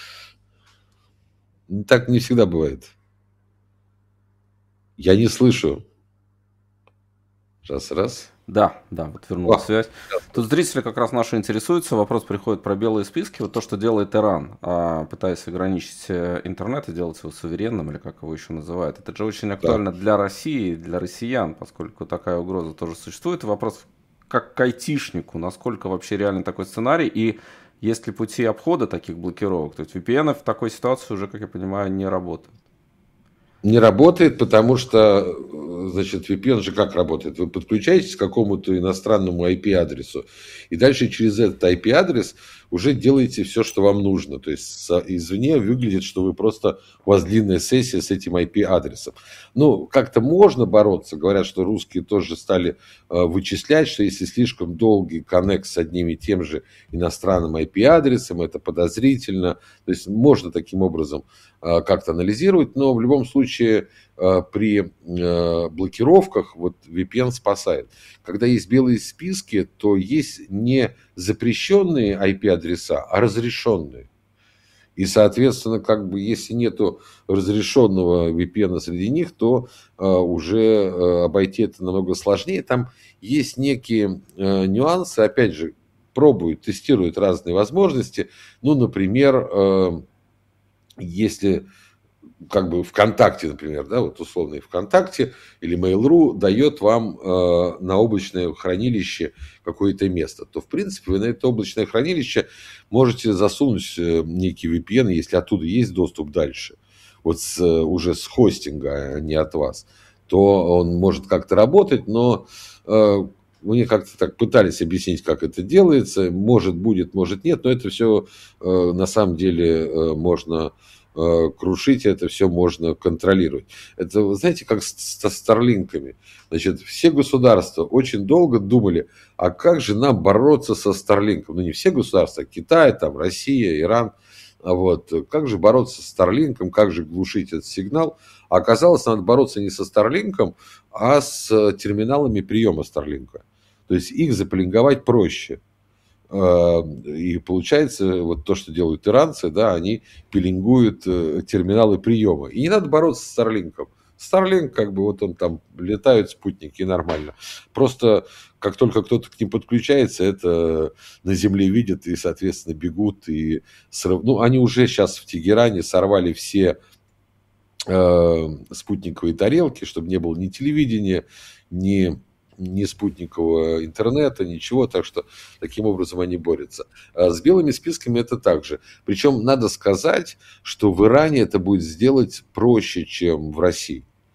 Так не всегда бывает. Я не слышу. Раз, раз. Да, да, вот вернулась О, связь. Тут зрители как раз наши интересуются. Вопрос приходит про белые списки. Вот то, что делает Иран, пытаясь ограничить интернет и делать его суверенным, или как его еще называют. Это же очень актуально да. для России, для россиян, поскольку такая угроза тоже существует. Вопрос как к айтишнику, насколько вообще реален такой сценарий, и есть ли пути обхода таких блокировок. То есть ви пи эн в такой ситуации уже, как я понимаю, не работают. Не работает, потому что, значит, ви пи эн же как работает? Вы подключаетесь к какому-то иностранному ай пи-адресу, и дальше через этот ай пи-адрес уже делаете все, что вам нужно. То есть извне выглядит, что вы просто, у вас длинная сессия с этим ай пи-адресом. Ну, как-то можно бороться. Говорят, что русские тоже стали вычислять, что если слишком долгий коннект с одним и тем же иностранным ай пи-адресом, это подозрительно. То есть можно таким образом как-то анализировать, но в любом случае при блокировках вот ви пи эн спасает. Когда есть белые списки, то есть не запрещенные ай пи-адреса, а разрешенные. И, соответственно, как бы, если нету разрешенного ви пи эн среди них, то э, уже э, обойти это намного сложнее. Там есть некие э, нюансы, опять же, пробуют, тестируют разные возможности. Ну, например, э, если как бы ВКонтакте, например, да, вот условно ВКонтакте или Mail.ru дает вам э, на облачное хранилище какое-то место, то, в принципе, вы на это облачное хранилище можете засунуть некий ви пи эн, если оттуда есть доступ дальше, вот с, уже с хостинга, а не от вас, то он может как-то работать, но э, мне как-то так пытались объяснить, как это делается, может будет, может нет, но это все э, на самом деле э, можно крушить, это все можно контролировать. Это, вы знаете, как со старлинками. Значит, все государства очень долго думали, а как же нам бороться со старлинком? Ну, не все государства, а Китай, там, Россия, Иран. Вот. Как же бороться со старлинком, как же глушить этот сигнал? А оказалось, надо бороться не со старлинком, а с терминалами приема старлинка. То есть их запеленговать проще. И получается, вот то, что делают иранцы, да, они пеленгуют терминалы приема. И не надо бороться с Starlink. Starlink, как бы, вот он там, летают спутники, и нормально. Просто, как только кто-то к ним подключается, это на земле видят и, соответственно, бегут. И срыв... Ну, они уже сейчас в Тегеране сорвали все э, спутниковые тарелки, чтобы не было ни телевидения, ни... ни спутникового интернета, ничего, так что таким образом они борются. А с белыми списками это также. Причем надо сказать, что в Иране это будет сделать проще, чем в России.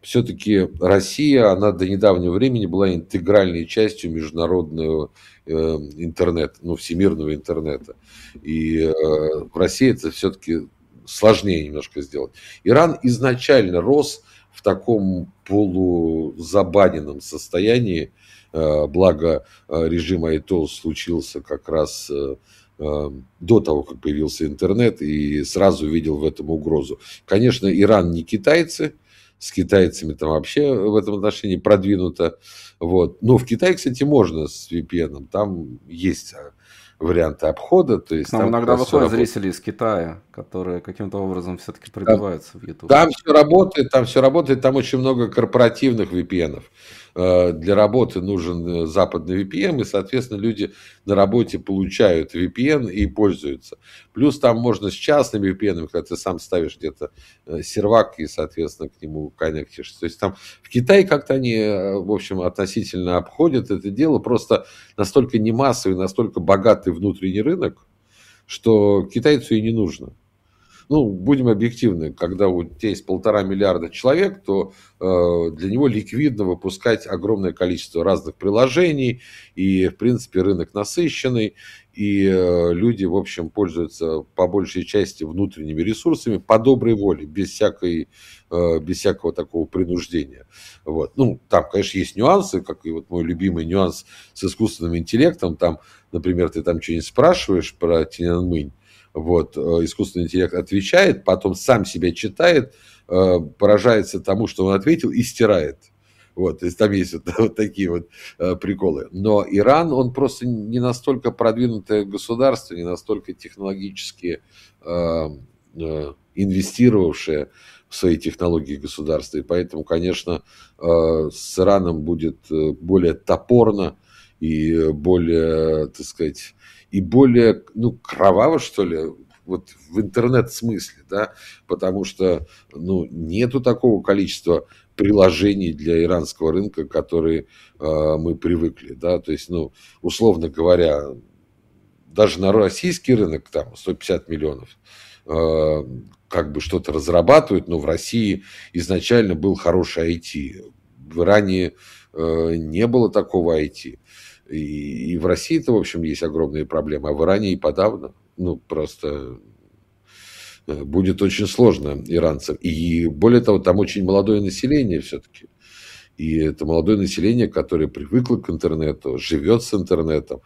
все-таки Россия, она до недавнего времени была интегральной частью международного э, интернета, ну, всемирного интернета. И э, в России это все-таки сложнее немножко сделать. Иран изначально рос в таком полузабаненном состоянии, э, благо э, режим Айтол случился как раз э, э, до того, как появился интернет, и сразу видел в этом угрозу. Конечно, Иран не китайцы, с китайцами там вообще в этом отношении продвинуто. Вот. Но в Китае, кстати, можно с ви пи эн, там есть варианты обхода. То есть К нам там иногда выходят работает. зрители из Китая, которые каким-то образом все-таки пробиваются в YouTube. Там все работает, там все работает, там очень много корпоративных ви пи эн-ов. Для работы нужен западный ви пи эн, и, соответственно, люди на работе получают ви пи эн и пользуются. Плюс там можно с частными ви пи эн, когда ты сам ставишь где-то сервак и, соответственно, к нему коннектишься. То есть там в Китае как-то они, в общем, относительно обходят это дело. Просто настолько не массовый, настолько богатый внутренний рынок, что китайцу и не нужно. Ну, будем объективны, когда у тебя есть полтора миллиарда человек, то э, для него ликвидно выпускать огромное количество разных приложений, и, в принципе, рынок насыщенный, и э, люди, в общем, пользуются по большей части внутренними ресурсами по доброй воле, без, всякой, э, без всякого такого принуждения. Вот. Ну, там, конечно, есть нюансы, как и вот мой любимый нюанс с искусственным интеллектом. Там, например, ты там что-нибудь спрашиваешь про Тяньаньмэнь, вот, искусственный интеллект отвечает, потом сам себя читает, поражается тому, что он ответил, и стирает. Вот, то есть там есть вот, вот такие вот приколы. Но Иран, он просто не настолько продвинутое государство, не настолько технологически инвестировавшее в свои технологии государства. И поэтому, конечно, с Ираном будет более топорно и более, так сказать, и более, ну, кроваво, что ли, вот в интернет-смысле, да, потому что, ну, нету такого количества приложений для иранского рынка, которые э, мы привыкли, да, то есть, ну, условно говоря, даже на российский рынок, там, сто пятьдесят миллионов, э, как бы что-то разрабатывают, но в России изначально был хороший ай ти, в Иране э, не было такого ай ти. И, и в России-то, в общем, есть огромные проблемы, а в Иране и подавно. Ну, просто будет очень сложно иранцам. И более того, там очень молодое население все-таки. И это молодое население, которое привыкло к интернету, живет с интернетом.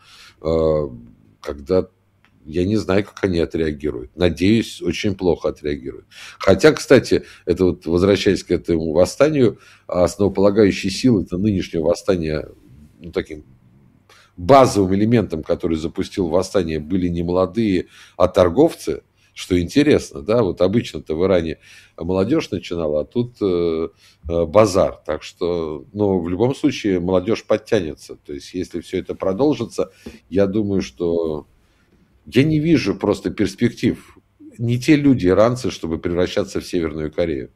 Когда я не знаю, как они отреагируют. Надеюсь, очень плохо отреагируют. Хотя, кстати, это вот, возвращаясь к этому восстанию, основополагающей силой это нынешнего восстания, ну, таким базовым элементом, который запустил восстание, были не молодые, а торговцы, что интересно, да, вот обычно-то в Иране молодежь начинала, а тут э, э, базар, так что, ну, в любом случае молодежь подтянется, то есть если все это продолжится, я думаю, что я не вижу просто перспектив, не те люди, иранцы, чтобы превращаться в Северную Корею.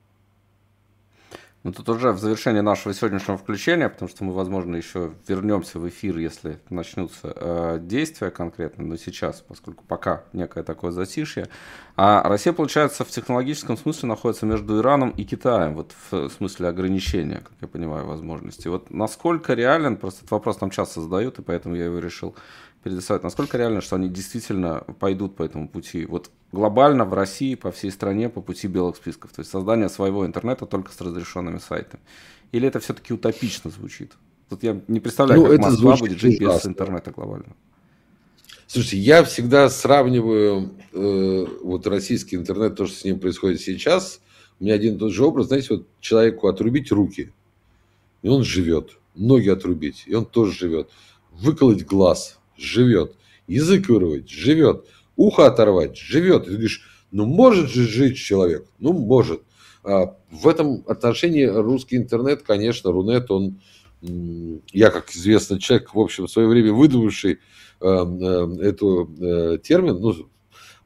Ну, тут уже в завершении нашего сегодняшнего включения, потому что мы, возможно, еще вернемся в эфир, если начнутся э, действия конкретно, но сейчас, поскольку пока некое такое затишье. А Россия, получается, в технологическом смысле находится между Ираном и Китаем, вот в смысле ограничения, как я понимаю, возможностей. Вот насколько реален, просто этот вопрос нам часто задают, и поэтому я его решил передать, насколько реально, что они действительно пойдут по этому пути? Вот глобально в России, по всей стране, по пути белых списков, то есть создание своего интернета только с разрешенными сайтами. Или это все-таки утопично звучит? Тут я не представляю, ну, как Москва будет жить ужасно. Без интернета глобально. Слушайте, я всегда сравниваю э, вот российский интернет, то, что с ним происходит сейчас. У меня один и тот же образ, знаете, вот человеку отрубить руки, и он живет. Ноги отрубить, и он тоже живет. Выколоть глаз, живет. Язык вырвать, живет. Ухо оторвать, живет. И ты говоришь, ну может же жить человек? Ну может. А в этом отношении русский интернет, конечно, Рунет, он, я как известный человек, в общем, в свое время выдумавший э, э, эту э, термин, ну, э,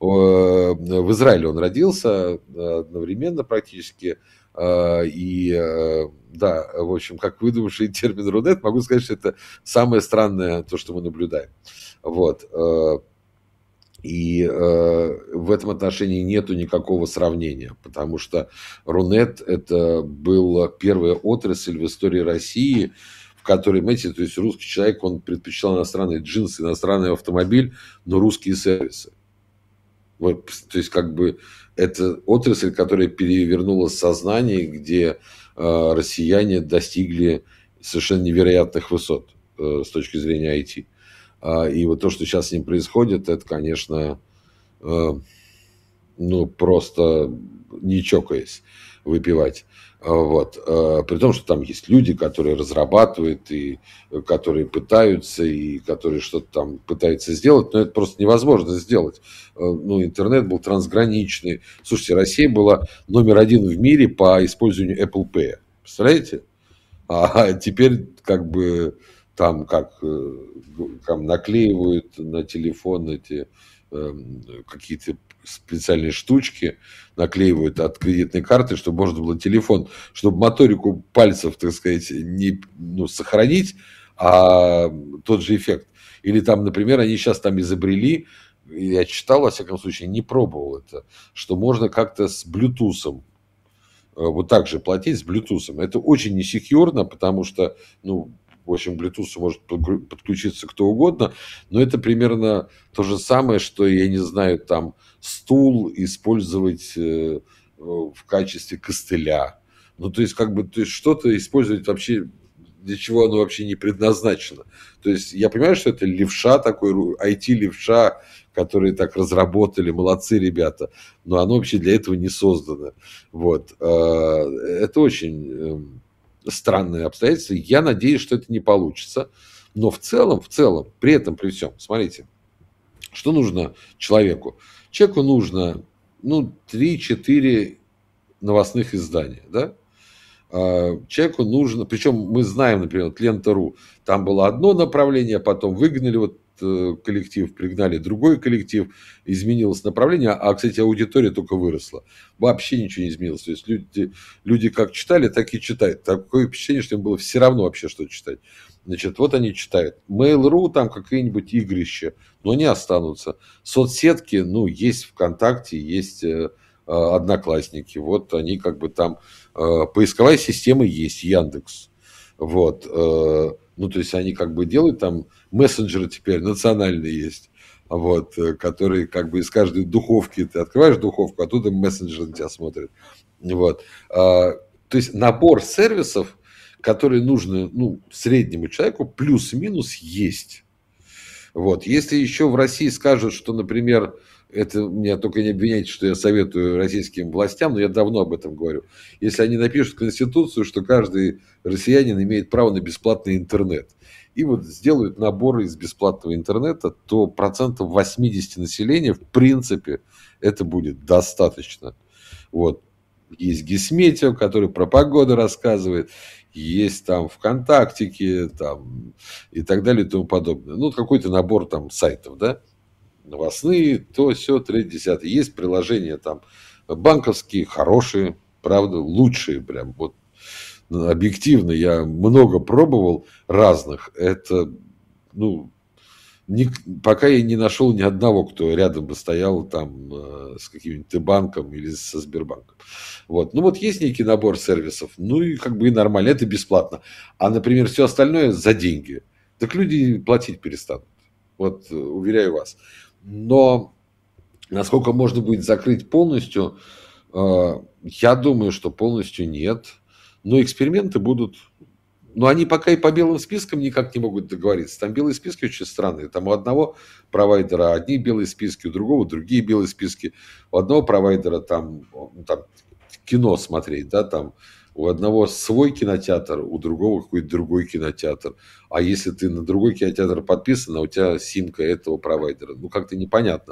в Израиле он родился одновременно практически, э, и э, да, в общем, как выдумавший термин Рунет, могу сказать, что это самое странное, то, что мы наблюдаем. Вот. И э, в этом отношении нету никакого сравнения, потому что Рунет – это была первая отрасль в истории России, в которой, понимаете, то есть русский человек, он предпочитал иностранные джинсы, иностранный автомобиль, но русские сервисы. Вот, то есть, как бы, это отрасль, которая перевернула сознание, где э, россияне достигли совершенно невероятных высот э, с точки зрения ай ти. А, и вот то, что сейчас с ним происходит, это, конечно, э, ну, просто не чокаясь выпивать. А, Вот. А, При том, что там есть люди, которые разрабатывают, и э, которые пытаются, и которые что-то там пытаются сделать, но это просто невозможно сделать. А, Ну, интернет был трансграничный. Слушайте, Россия была номер один в мире по использованию Apple Pay. Представляете? А теперь как бы там как э, там наклеивают на телефон эти эм, какие-то специальные штучки, наклеивают от кредитной карты, чтобы можно было телефон, чтобы моторику пальцев, так сказать, не ну, сохранить, а тот же эффект. Или там, например, они сейчас там изобрели, я читал, во всяком случае, не пробовал это, что можно как-то с Bluetooth вот так же платить с Bluetooth. Это очень несекьюрно, потому что, ну, в общем, Bluetooth может подключиться кто угодно, но это примерно то же самое, что, я не знаю, там, стул использовать э, в качестве костыля. Ну, то есть, как бы, то есть, что-то использовать вообще, для чего оно вообще не предназначено. То есть, я понимаю, что это левша такой, ай ти-левша, которые так разработали, молодцы ребята, но оно вообще для этого не создано. Вот. Это очень странные обстоятельства. Я надеюсь, что это не получится. Но в целом, в целом, при этом, при всем, смотрите, что нужно человеку? Человеку нужно, ну, три-четыре новостных издания, да? Человеку нужно, причем мы знаем, например, вот Лента.ру, там было одно направление, потом выгнали вот коллектив, пригнали другой коллектив, изменилось направление, а, кстати, аудитория только выросла. Вообще ничего не изменилось. То есть люди, люди как читали, так и читают. Такое впечатление, что им было все равно вообще что читать. Значит, вот они читают. Mail.ru, там какие-нибудь игрища, но они останутся. Соцсетки, ну, есть ВКонтакте, есть э, Одноклассники. Вот они как бы там... Э, поисковая система есть, Яндекс. Вот. Э, ну, то есть они как бы делают там мессенджеры теперь национальные есть, вот, которые как бы из каждой духовки, ты открываешь духовку, оттуда мессенджер на тебя смотрит. Вот. А, то есть набор сервисов, которые нужны, ну, среднему человеку, плюс-минус есть. Вот. Если еще в России скажут, что, например, это меня только не обвиняйте, что я советую российским властям, но я давно об этом говорю. Если они напишут в Конституцию, что каждый россиянин имеет право на бесплатный интернет, и вот сделают наборы из бесплатного интернета, то процентов восемьдесят населения, в принципе, это будет достаточно. Вот. Есть Гисметео, который про погоду рассказывает, есть там ВКонтактике, там, и так далее и тому подобное. Ну, какой-то набор там сайтов, да, новостные, то, все, третье, десятое. Есть приложения там банковские, хорошие, правда, лучшие прям. Вот объективно я много пробовал разных. Это, ну, ни, пока я не нашел ни одного, кто рядом бы стоял там э, с каким-нибудь Т-банком или со Сбербанком. Вот. Ну вот есть некий набор сервисов, ну и как бы и нормально, это бесплатно. А, например, все остальное за деньги. Так люди платить перестанут. Вот, э, уверяю вас. Но насколько можно будет закрыть полностью, э, я думаю, что полностью нет. Но эксперименты будут. Но они пока и по белым спискам никак не могут договориться. Там белые списки очень странные. Там у одного провайдера одни белые списки, у другого другие белые списки. У одного провайдера там, там кино смотреть, да, там у одного свой кинотеатр, у другого какой-то другой кинотеатр. А если ты на другой кинотеатр подписан, а у тебя симка этого провайдера, ну как-то непонятно.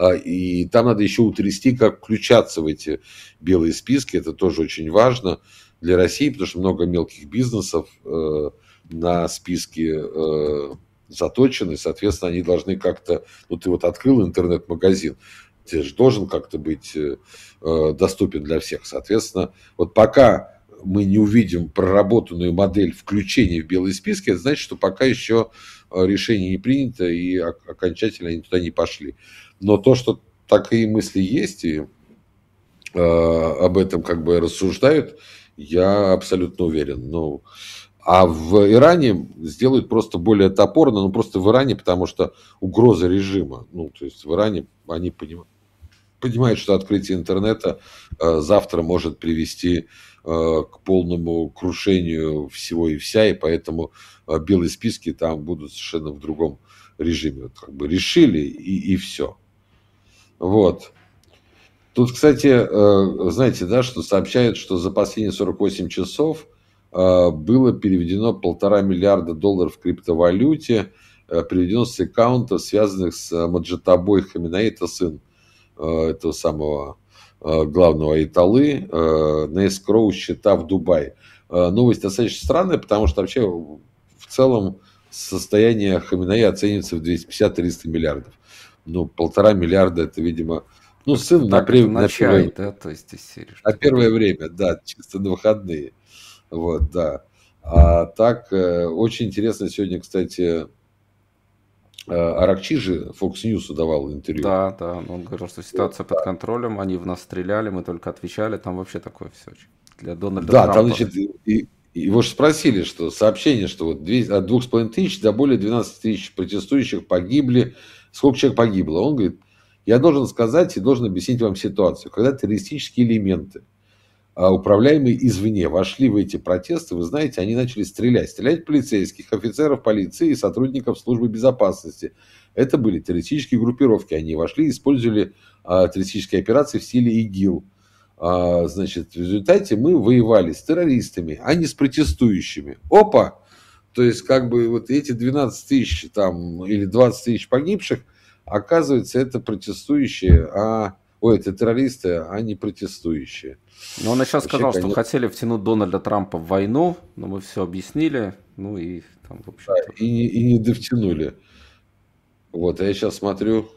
И там надо еще утрясти, как включаться в эти белые списки. Это тоже очень важно для России, потому что много мелких бизнесов э, на списке э, заточены, соответственно, они должны как-то... Ну, ты вот открыл интернет-магазин, ты же должен как-то быть э, доступен для всех. Соответственно, вот пока мы не увидим проработанную модель включения в белые списки, это значит, что пока еще решение не принято и окончательно они туда не пошли. Но то, что такие мысли есть и э, об этом как бы рассуждают, я абсолютно уверен. Ну, а в Иране сделают просто более топорно, ну просто в Иране, потому что угроза режима. Ну, то есть в Иране они понимают, понимают, что открытие интернета э, завтра может привести э, к полному крушению всего и вся, и поэтому э, белые списки там будут совершенно в другом режиме. Вот как бы решили и, и все. Вот. Тут, кстати, э, знаете, да, что сообщают, что за последние сорок восемь часов э, было переведено полтора миллиарда долларов в криптовалюте, э, переведено с аккаунтов, связанных с э, Маджитабой Хаминеи, это сын э, этого самого э, главного айталы, э, на эскроу счета в Дубае. Э, новость достаточно странная, потому что вообще в целом состояние Хаминеи оценивается в двести пятьдесят - триста миллиардов. Ну, полтора миллиарда, это, видимо, ну, Это сын на, так, это при- на на первое, чай, да, то есть из серии, на что первое купить. время, да, чисто на выходные. Вот, да. А так, э, очень интересно сегодня, кстати, э, Аракчи же Fox News давал интервью. Да, да, он говорил, что ситуация под контролем, они в нас стреляли, мы только отвечали, там вообще такое все для Дональда Да, там, Трампа. значит, и, и его же спросили, что сообщение, что вот две- от двух с половиной тысяч до более двенадцати тысяч протестующих погибли. Сколько человек погибло? Он говорит, я должен сказать и должен объяснить вам ситуацию. Когда террористические элементы, а, управляемые извне, вошли в эти протесты, вы знаете, они начали стрелять. Стрелять в полицейских, офицеров полиции и сотрудников службы безопасности. Это были террористические группировки. Они вошли и использовали а, террористические операции в стиле ИГИЛ. А, значит, в результате мы воевали с террористами, а не с протестующими. Опа! То есть, как бы вот эти двенадцать тысяч там, или двадцать тысяч погибших, оказывается, это протестующие, а... Ой, это террористы, а не протестующие. Но он еще Вообще, сказал, что конечно, хотели втянуть Дональда Трампа в войну, но мы все объяснили, ну и там, в общем-то... и, не- и не довтянули. Вот, а я сейчас смотрю,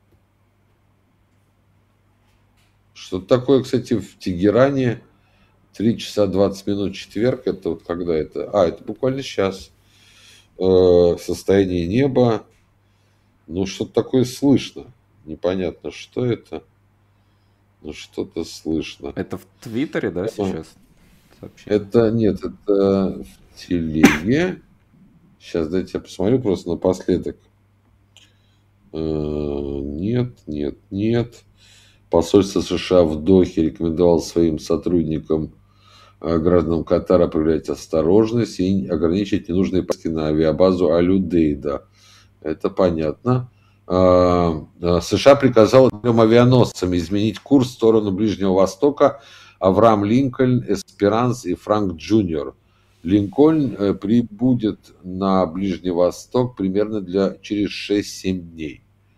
что такое, кстати, в Тегеране три часа двадцать минут четверг, это вот когда это? А, это буквально сейчас. Э, состояние неба. Ну, что-то такое слышно. Непонятно, что это. Но что-то слышно. Это в Твиттере, да, Ну, сейчас сообщение? это, нет, это в телеге. Сейчас дайте я посмотрю просто напоследок. Э, Нет, нет, нет. Посольство США в Дохе рекомендовало своим сотрудникам, э, гражданам Катара, проявлять осторожность и ограничить ненужные поездки на авиабазу Аль-Удейда. Это понятно. А, а, США приказала трем авианосцам изменить курс в сторону Ближнего Востока: Авраам Линкольн, Эсперанс и Франк Джуниор. Линкольн э, прибудет на Ближний Восток примерно для, через шесть-семь дней.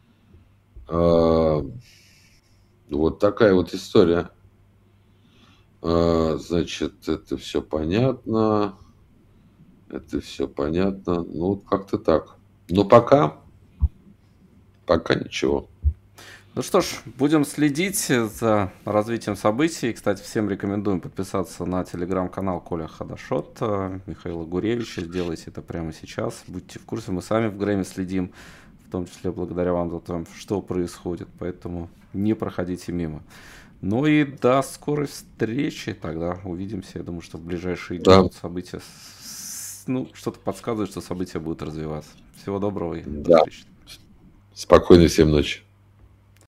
А, Вот такая вот история. А, Значит, это все понятно. Это все понятно. Ну, вот как-то так. Но пока, пока ничего. Ну что ж, будем следить за развитием событий. Кстати, всем рекомендуем подписаться на телеграм-канал Коля Хадашот, э, Михаила Гуревича. Сделайте это прямо сейчас. Будьте в курсе, мы сами в Грэмми следим, в том числе благодаря вам за то, что происходит. Поэтому не проходите мимо. Ну и до скорой встречи. Тогда увидимся. Я думаю, что в ближайшие дни Да, будут события... с- Ну, что-то подсказывает, что события будут развиваться. Всего доброго и до да. встречи. Спокойной всем ночи.